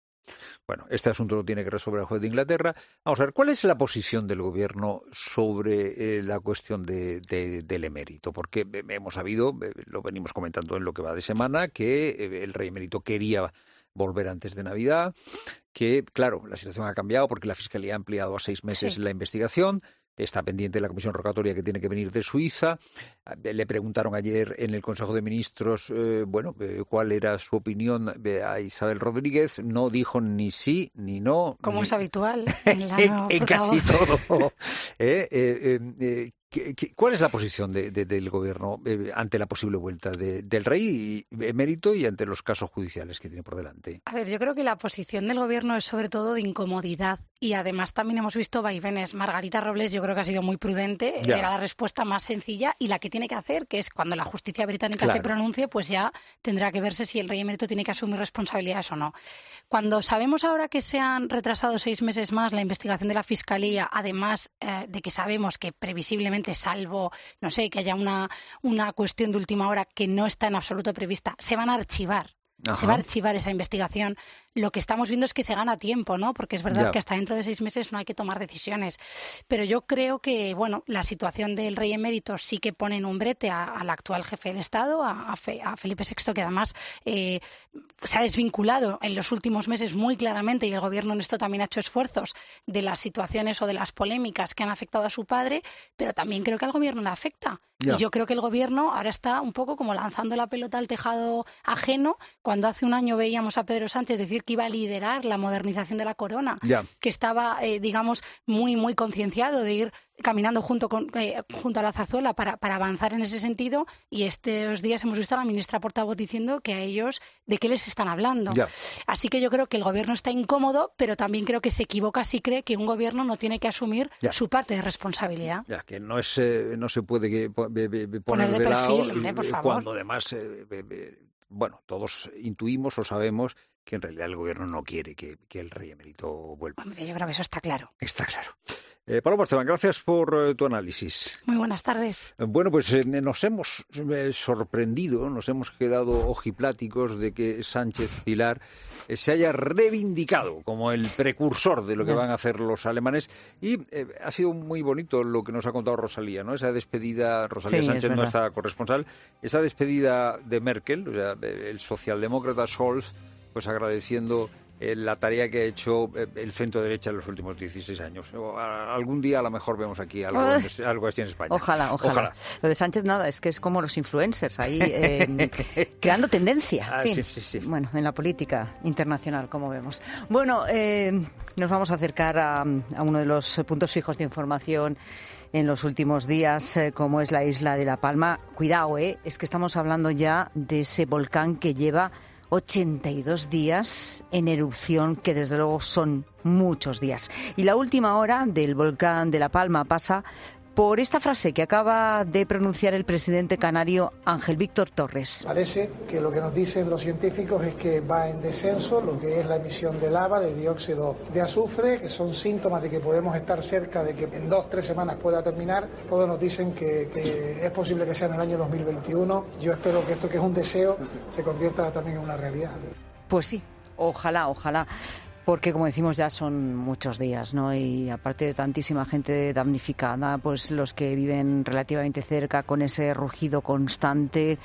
Speaker 1: Bueno, este asunto lo tiene que resolver el juez de Inglaterra. Vamos a ver, ¿cuál es la posición del gobierno sobre eh, la cuestión de, de, del emérito? Porque eh, hemos sabido, eh, lo venimos comentando en lo que va de semana, que eh, el rey emérito quería volver antes de Navidad, que, claro, la situación ha cambiado porque la Fiscalía ha ampliado a seis meses
Speaker 6: Sí.
Speaker 1: la investigación. Está pendiente la comisión rogatoria que tiene que venir de Suiza. Le preguntaron ayer en el Consejo de Ministros, eh, bueno, eh, cuál era su opinión eh, a Isabel Rodríguez. No dijo ni sí ni no.
Speaker 6: Como
Speaker 1: ni...
Speaker 6: es habitual en la
Speaker 1: en, en casi
Speaker 6: portavoz.
Speaker 1: todo. ¿Eh? Eh, eh, eh, ¿qué, qué, ¿Cuál es la posición de, de, del gobierno eh, ante la posible vuelta de, del rey y, emérito y ante los casos judiciales que tiene por delante?
Speaker 6: A ver, yo creo que la posición del gobierno es sobre todo de incomodidad y además también hemos visto vaivenes. Margarita Robles yo creo que ha sido muy prudente,
Speaker 1: Ya.
Speaker 6: era la respuesta más sencilla y la que tiene que hacer, que es cuando la justicia británica
Speaker 1: Claro.
Speaker 6: se pronuncie, pues ya tendrá que verse si el rey emérito tiene que asumir responsabilidades o no. Cuando sabemos ahora que se han retrasado seis meses más la investigación de la Fiscalía, además eh, de que sabemos que previsiblemente, salvo, no sé, que haya una, una cuestión de última hora que no está en absoluto prevista, se van a archivar.
Speaker 1: Ajá.
Speaker 6: Se va a archivar esa investigación. Lo que estamos viendo es que se gana tiempo, ¿no? Porque es verdad
Speaker 1: Ya.
Speaker 6: que hasta dentro de seis meses no hay que tomar decisiones. Pero yo creo que, bueno, la situación del rey emérito sí que pone en un brete a- al actual jefe del Estado, a, a Fe- a Felipe sexto, que además eh, se ha desvinculado en los últimos meses muy claramente, y el gobierno en esto también ha hecho esfuerzos, de las situaciones o de las polémicas que han afectado a su padre, pero también creo que al gobierno le afecta.
Speaker 1: Ya.
Speaker 6: Y yo creo que el gobierno ahora está un poco como lanzando la pelota al tejado ajeno, cuando hace un año veíamos a Pedro Sánchez decir que iba a liderar la modernización de la corona,
Speaker 1: Ya.
Speaker 6: que estaba, eh, digamos, muy, muy concienciado de ir caminando junto con eh, junto a la Zarzuela para, para avanzar en ese sentido, y estos días hemos visto a la ministra portavoz diciendo que a ellos de qué les están hablando.
Speaker 1: Ya.
Speaker 6: Así que yo creo que el gobierno está incómodo, pero también creo que se equivoca si cree que un gobierno no tiene que asumir
Speaker 1: Ya.
Speaker 6: su parte de responsabilidad.
Speaker 1: Ya, que no es eh, no se puede que, po- be- be- be-
Speaker 6: Poner
Speaker 1: poner
Speaker 6: de
Speaker 1: de lado
Speaker 6: perfil,
Speaker 1: y-
Speaker 6: hombre, por
Speaker 1: eh,
Speaker 6: favor.
Speaker 1: cuando además eh, be- be- bueno, todos intuimos o sabemos que en realidad el gobierno no quiere que, que el rey emérito vuelva.
Speaker 6: Hombre, yo creo que eso está claro.
Speaker 1: Está claro. Eh, Paloma Esteban, gracias por eh, tu análisis.
Speaker 6: Muy buenas tardes.
Speaker 1: Eh, Bueno, pues eh, nos hemos eh, sorprendido, nos hemos quedado ojipláticos de que Sánchez Pilar eh, se haya reivindicado como el precursor de lo que
Speaker 15: Ya.
Speaker 1: van a hacer los alemanes, y eh, ha sido muy bonito lo que nos ha contado Rosalía, ¿no? Esa despedida, Rosalía
Speaker 15: Sí, es
Speaker 1: Sánchez,
Speaker 15: verdad.
Speaker 1: nuestra corresponsal, esa despedida de Merkel, o sea, el socialdemócrata Scholz, pues agradeciendo eh, la tarea que ha hecho eh, el centro derecha en los últimos dieciséis años. O, a- algún día a lo mejor vemos aquí algo,
Speaker 15: Ay.
Speaker 1: en- algo así en España.
Speaker 15: Ojalá, ojalá, Lo de Sánchez nada, es que es como los influencers ahí eh, creando tendencia.
Speaker 1: Ah,
Speaker 15: en fin.
Speaker 1: sí, sí, sí.
Speaker 15: Bueno, en la política internacional, como vemos. Bueno, eh, nos vamos a acercar a, a uno de los puntos fijos de información en los últimos días, eh, como es la isla de La Palma. Cuidado, eh, es que estamos hablando ya de ese volcán que lleva ochenta y dos días en erupción, que desde luego son muchos días. Y la última hora del volcán de La Palma pasa por esta frase que acaba de pronunciar el presidente canario Ángel Víctor Torres.
Speaker 16: Parece que lo que nos dicen los científicos es que va en descenso lo que es la emisión de lava, de dióxido de azufre, que son síntomas de que podemos estar cerca de que en dos, tres semanas pueda terminar. Todos nos dicen que, que es posible que sea en el año dos mil veintiuno. Yo espero que esto, que es un deseo, se convierta también en una realidad.
Speaker 15: Pues sí, ojalá, ojalá. Porque, como decimos, ya son muchos días, ¿no? Y aparte de tantísima gente damnificada, pues los que viven relativamente cerca con ese rugido constante,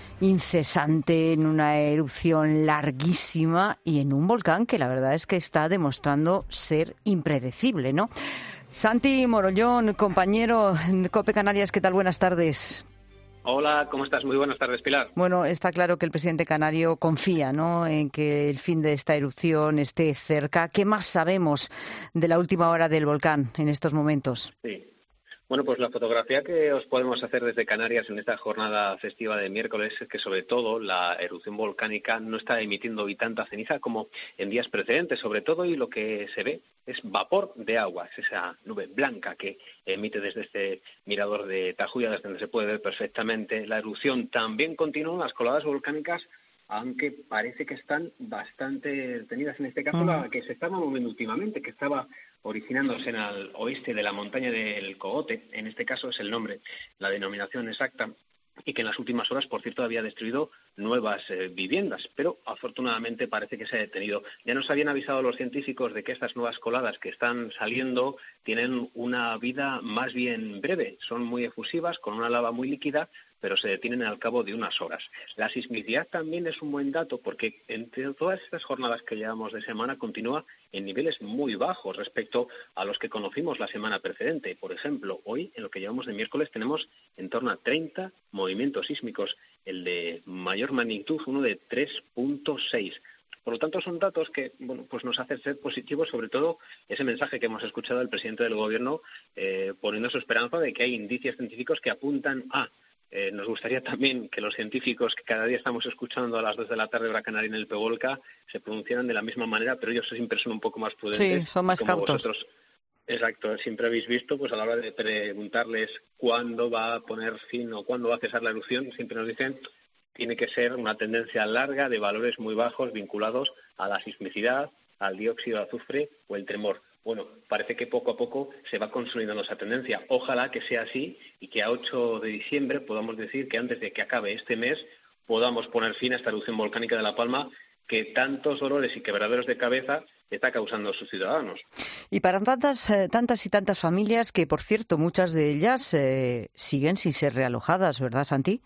Speaker 15: incesante, en una erupción larguísima y en un volcán que la verdad es que está demostrando ser impredecible, ¿no? Santi Morollón, compañero en COPE Canarias, ¿qué tal? Buenas tardes.
Speaker 17: Hola, ¿cómo estás? Muy buenas tardes, Pilar.
Speaker 15: Bueno, está claro que el presidente canario confía, ¿no?, en que el fin de esta erupción esté cerca. ¿Qué más sabemos de la última hora del volcán en estos momentos?
Speaker 17: Sí. Bueno, pues la fotografía que os podemos hacer desde Canarias en esta jornada festiva de miércoles es que, sobre todo, la erupción volcánica no está emitiendo hoy tanta ceniza como en días precedentes, sobre todo, y lo que se ve es vapor de agua, es esa nube blanca que emite desde este mirador de Tajuya, desde donde se puede ver perfectamente la erupción. También continúan las coladas volcánicas, aunque parece que están bastante detenidas. En este caso, uh-huh. la que se estaba moviendo últimamente, que estaba originándose en el oeste de la montaña del Cogote, en este caso es el nombre, la denominación exacta, y que en las últimas horas, por cierto, había destruido nuevas eh, viviendas, pero afortunadamente parece que se ha detenido. Ya nos habían avisado los científicos de que estas nuevas coladas que están saliendo tienen una vida más bien breve, son muy efusivas, con una lava muy líquida, pero se detienen al cabo de unas horas. La sismicidad también es un buen dato, porque entre todas estas jornadas que llevamos de semana continúa en niveles muy bajos respecto a los que conocimos la semana precedente. Por ejemplo, hoy, en lo que llevamos de miércoles, tenemos en torno a treinta movimientos sísmicos, el de mayor magnitud, uno de tres punto seis. Por lo tanto, son datos que, bueno, pues nos hacen ser positivos, sobre todo ese mensaje que hemos escuchado del presidente del Gobierno, eh, poniendo su esperanza de que hay indicios científicos que apuntan a... Eh, nos gustaría también que los científicos que cada día estamos escuchando a las dos de la tarde hora canaria en el Pevolca se pronunciaran de la misma manera, pero ellos siempre son un poco más prudentes.
Speaker 15: Sí, son más
Speaker 17: como
Speaker 15: cautos.
Speaker 17: Vosotros, exacto, siempre habéis visto, pues a la hora de preguntarles cuándo va a poner fin o cuándo va a cesar la erupción, siempre nos dicen tiene que ser una tendencia larga de valores muy bajos vinculados a la sismicidad, al dióxido de azufre o el tremor. Bueno, parece que poco a poco se va consolidando esa tendencia. Ojalá que sea así y que a ocho de diciembre podamos decir que antes de que acabe este mes podamos poner fin a esta erupción volcánica de La Palma que tantos dolores y quebraderos de cabeza está causando a sus ciudadanos.
Speaker 15: Y para tantas, eh, tantas y tantas familias que, por cierto, muchas de ellas eh, siguen sin ser realojadas, ¿verdad, Santi?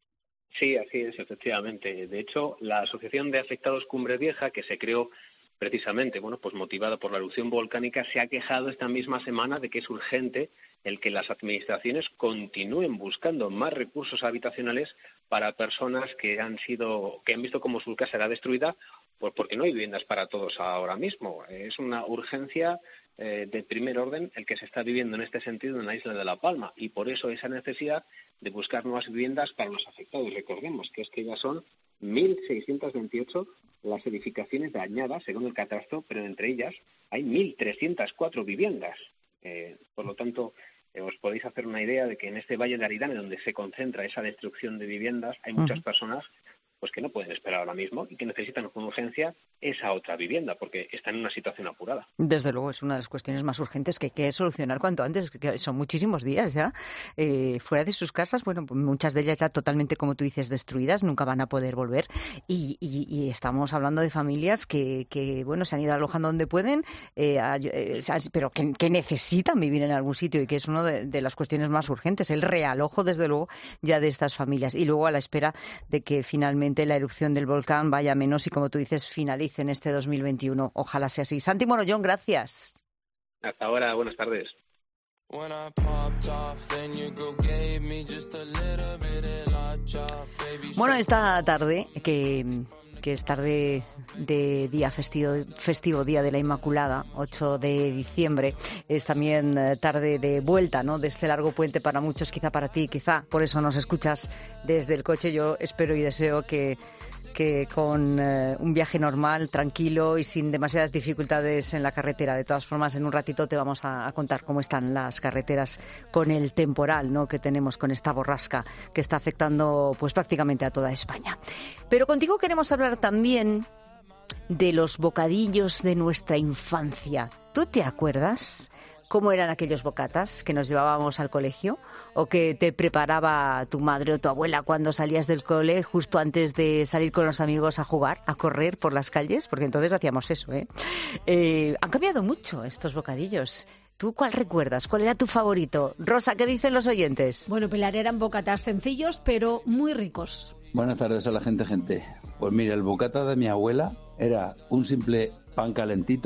Speaker 17: Sí, así es, efectivamente. De hecho, la Asociación de Afectados Cumbre Vieja, que se creó precisamente, bueno, pues motivada por la erupción volcánica, se ha quejado esta misma semana de que es urgente el que las administraciones continúen buscando más recursos habitacionales para personas que han sido, que han visto cómo su casa era destruida, pues porque no hay viviendas para todos ahora mismo. Es una urgencia eh, de primer orden el que se está viviendo en este sentido en la isla de La Palma, y por eso esa necesidad de buscar nuevas viviendas para los afectados. Recordemos que es que ya son mil seiscientos veintiocho las edificaciones dañadas, según el catastro, pero entre ellas hay mil trescientas cuatro viviendas. Eh, por lo tanto, eh, os podéis hacer una idea de que en este Valle de Aridane, donde se concentra esa destrucción de viviendas, hay muchas uh-huh. personas pues que no pueden esperar ahora mismo y que necesitan con urgencia esa otra vivienda, porque están en una situación apurada.
Speaker 15: Desde luego, es una de las cuestiones más urgentes que hay que solucionar cuanto antes, que son muchísimos días ya eh, fuera de sus casas. Bueno, muchas de ellas ya totalmente, como tú dices, destruidas, nunca van a poder volver. Y, y, y estamos hablando de familias que, que, bueno, se han ido alojando donde pueden, eh, eh, pero que, que necesitan vivir en algún sitio, y que es una de, de las cuestiones más urgentes, el realojo, desde luego, ya de estas familias. Y luego a la espera de que finalmente la erupción del volcán vaya menos y, como tú dices, finalice en este dos mil veintiuno. Ojalá sea así. Santi Morollón, gracias.
Speaker 17: Hasta ahora, buenas tardes.
Speaker 15: Bueno, esta tarde, que, que es tarde de día festivo, festivo, Día de la Inmaculada, ocho de diciembre, es también tarde de vuelta, ¿no?, de este largo puente para muchos, quizá para ti, quizá por eso nos escuchas desde el coche. Yo espero y deseo que que con eh, un viaje normal, tranquilo y sin demasiadas dificultades en la carretera. De todas formas, en un ratito te vamos a, a contar cómo están las carreteras con el temporal, ¿no?, que tenemos, con esta borrasca que está afectando pues prácticamente a toda España. Pero contigo queremos hablar también de los bocadillos de nuestra infancia. ¿Tú te acuerdas cómo eran aquellos bocatas que nos llevábamos al colegio, o que te preparaba tu madre o tu abuela cuando salías del cole, justo antes de salir con los amigos a jugar, a correr por las calles? Porque entonces hacíamos eso, ¿eh? Eh, han cambiado mucho estos bocadillos. ¿Tú cuál recuerdas? ¿Cuál era tu favorito? Rosa, ¿qué dicen los oyentes?
Speaker 18: Bueno, Pilar, eran bocatas sencillos, pero muy ricos.
Speaker 19: Buenas tardes a la gente, gente. Pues mira, el bocata de mi abuela era un simple pan calentito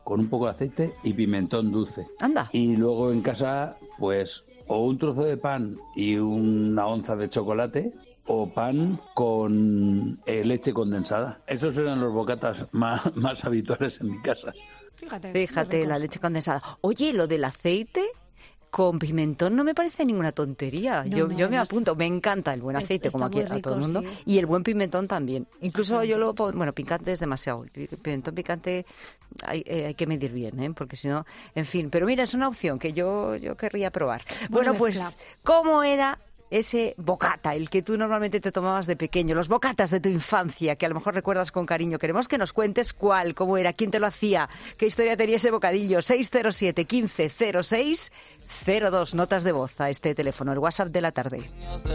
Speaker 4: con un poco de aceite y pimentón dulce.
Speaker 15: Anda.
Speaker 4: Y luego en casa, pues, o un trozo de pan y una onza de chocolate, o pan con eh, leche condensada. Esos eran los bocatas más, más habituales en mi casa.
Speaker 15: Fíjate, Fíjate la leche condensada. Oye, lo del aceite con pimentón no me parece ninguna tontería. No, yo, no, yo me apunto. Me encanta el buen aceite, como aquí rico, a todo el mundo. Sí. Y el buen pimentón también. Incluso sí, yo lo pongo... Bueno, picante es demasiado. El pimentón picante hay, eh, hay que medir bien, ¿eh? Porque si no... En fin. Pero mira, es una opción que yo, yo querría probar. Bueno, bueno pues, ¿cómo era ese bocata, el que tú normalmente te tomabas de pequeño? Los bocatas de tu infancia, que a lo mejor recuerdas con cariño. Queremos que nos cuentes cuál, cómo era, quién te lo hacía, qué historia tenía ese bocadillo. seis cero siete, quince, cero seis, cero dos. Notas de voz a este teléfono, el WhatsApp de la tarde.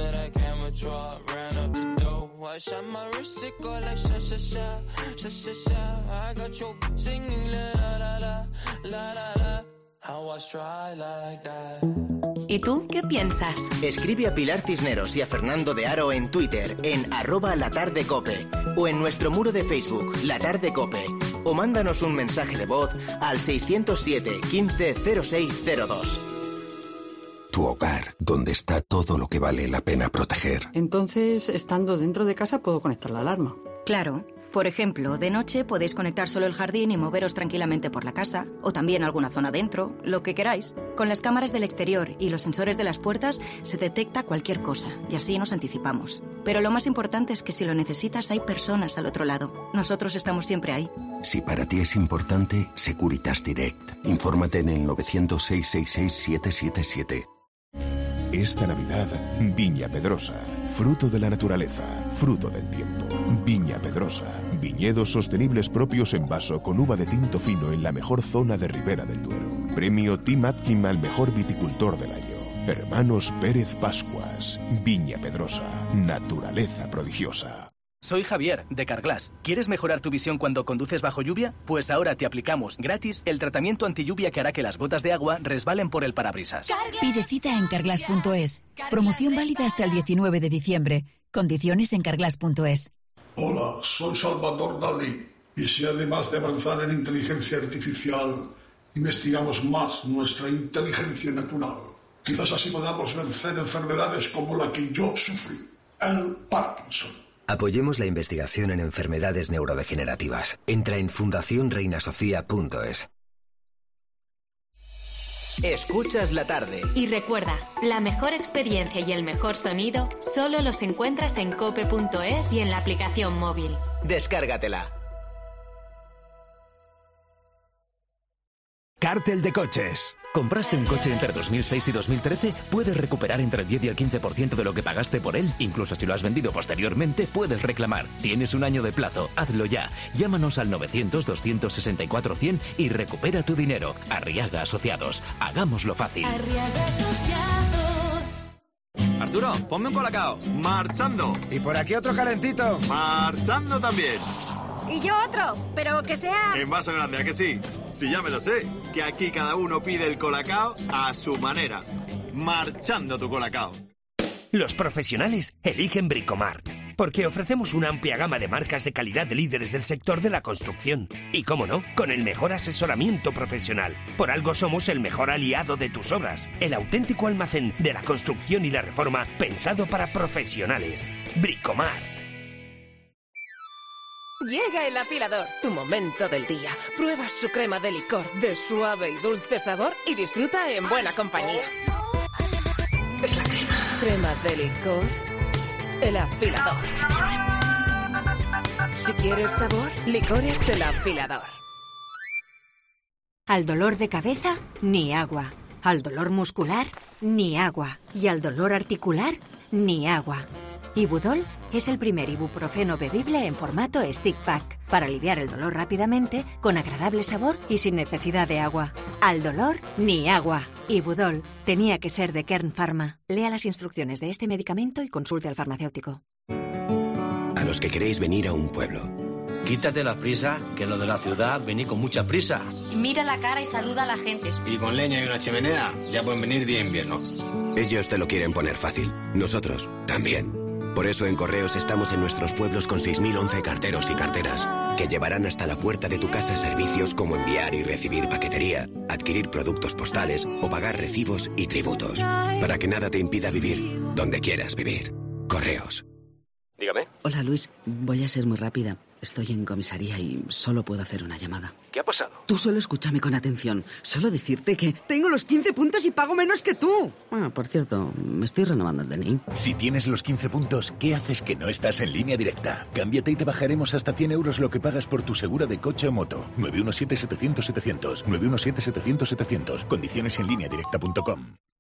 Speaker 3: ¿Y tú qué piensas?
Speaker 2: Escribe a Pilar Cisneros y a Fernando de Aro en Twitter, en arroba latardecope, o en nuestro muro de Facebook, La Tarde Cope, o mándanos un mensaje de voz al seiscero siete, quince, cero seis cero dos.
Speaker 19: Tu hogar, donde está todo lo que vale la pena proteger.
Speaker 20: Entonces, estando dentro de casa, puedo conectar la alarma.
Speaker 22: Claro. Por ejemplo, de noche podéis conectar solo el jardín y moveros tranquilamente por la casa, o también alguna zona dentro, lo que queráis. Con las cámaras del exterior y los sensores de las puertas se detecta cualquier cosa, y así nos anticipamos. Pero lo más importante es que si lo necesitas hay personas al otro lado. Nosotros estamos siempre ahí.
Speaker 19: Si para ti es importante, Securitas Direct. Infórmate en el novecientos, seiscientos sesenta y seis, siete siete siete.
Speaker 23: Esta Navidad, Viña Pedrosa, fruto de la naturaleza, fruto del tiempo. Viña Pedrosa, viñedos sostenibles propios en vaso con uva de tinto fino en la mejor zona de Ribera del Duero. Premio Tim Atkin al mejor viticultor del año. Hermanos Pérez Pascuas, Viña Pedrosa, naturaleza prodigiosa.
Speaker 5: Soy Javier, de Carglass. ¿Quieres mejorar tu visión cuando conduces bajo lluvia? Pues ahora te aplicamos gratis el tratamiento antilluvia que hará que las gotas de agua resbalen por el parabrisas.
Speaker 7: Pide cita en carglass punto es. Promoción válida hasta el diecinueve de diciembre. Condiciones en carglass punto es.
Speaker 24: Hola, soy Salvador Dalí. Y si además de avanzar en inteligencia artificial, investigamos más nuestra inteligencia natural, quizás así podamos vencer enfermedades como la que yo sufrí, el Parkinson.
Speaker 25: Apoyemos la investigación en enfermedades neurodegenerativas. Entra en fundación reina sofía punto es.
Speaker 2: Escuchas la tarde.
Speaker 3: Y recuerda, la mejor experiencia y el mejor sonido solo los encuentras en cope punto es y en la aplicación móvil.
Speaker 2: Descárgatela.
Speaker 26: Cártel de coches. ¿Compraste un coche entre dos mil seis y dos mil trece? Puedes recuperar entre el diez y el quince por ciento de lo que pagaste por él. Incluso si lo has vendido posteriormente, puedes reclamar. Tienes un año de plazo. Hazlo ya. Llámanos al novecientos, doscientos sesenta y cuatro, cien y recupera tu dinero. Arriaga Asociados. Hagámoslo fácil.
Speaker 31: Arriaga Asociados.
Speaker 28: Arturo, ponme un colacao. Marchando.
Speaker 29: Y por aquí otro calentito.
Speaker 28: Marchando también.
Speaker 31: Y yo otro, pero que sea...
Speaker 28: En vaso grande, ¿a que sí? Sí, ya me lo sé, que aquí cada uno pide el colacao a su manera. Marchando tu colacao.
Speaker 30: Los profesionales eligen Bricomart, porque ofrecemos una amplia gama de marcas de calidad de líderes del sector de la construcción. Y cómo no, con el mejor asesoramiento profesional. Por algo somos el mejor aliado de tus obras. El auténtico almacén de la construcción y la reforma pensado para profesionales. Bricomart.
Speaker 32: Llega el afilador, tu momento del día. Prueba su crema de licor de suave y dulce sabor y disfruta en buena compañía. Es la crema. Crema de licor, el afilador. Si quieres sabor, licores el afilador.
Speaker 33: Al dolor de cabeza, ni agua. Al dolor muscular, ni agua. Y al dolor articular, ni agua. Ibudol es el primer ibuprofeno bebible en formato stick pack para aliviar el dolor rápidamente, con agradable sabor y sin necesidad de agua. Al dolor, ni agua. Ibudol tenía que ser de Kern Pharma. Lea las instrucciones de este medicamento y consulte al farmacéutico.
Speaker 19: A los que queréis venir a un pueblo.
Speaker 34: Quítate la prisa, que lo de la ciudad vení con mucha prisa.
Speaker 35: Mira la cara y saluda a la gente.
Speaker 36: Y con leña y una chimenea ya pueden venir día invierno.
Speaker 19: Ellos te lo quieren poner fácil. Nosotros también.
Speaker 1: Por eso en Correos estamos en nuestros pueblos con seis mil once carteros y carteras, que llevarán hasta la puerta de tu casa servicios como enviar y recibir paquetería, adquirir productos postales o pagar recibos y tributos, para que nada te impida vivir donde quieras vivir. Correos.
Speaker 6: Dígame.
Speaker 8: Hola, Luis. Voy a ser muy rápida. Estoy en comisaría y solo puedo hacer una llamada.
Speaker 6: ¿Qué ha pasado?
Speaker 8: Tú solo escúchame con atención. Solo decirte que tengo los quince puntos y pago menos que tú. Ah, por cierto, me estoy renovando el D N I.
Speaker 9: Si tienes los quince puntos, ¿qué haces que no estás en Línea Directa? Cámbiate y te bajaremos hasta cien euros lo que pagas por tu segura de coche o moto. nueve uno siete, setecientos, setecientos. nueve uno siete, setecientos, setecientos. Condiciones en línea directa punto com.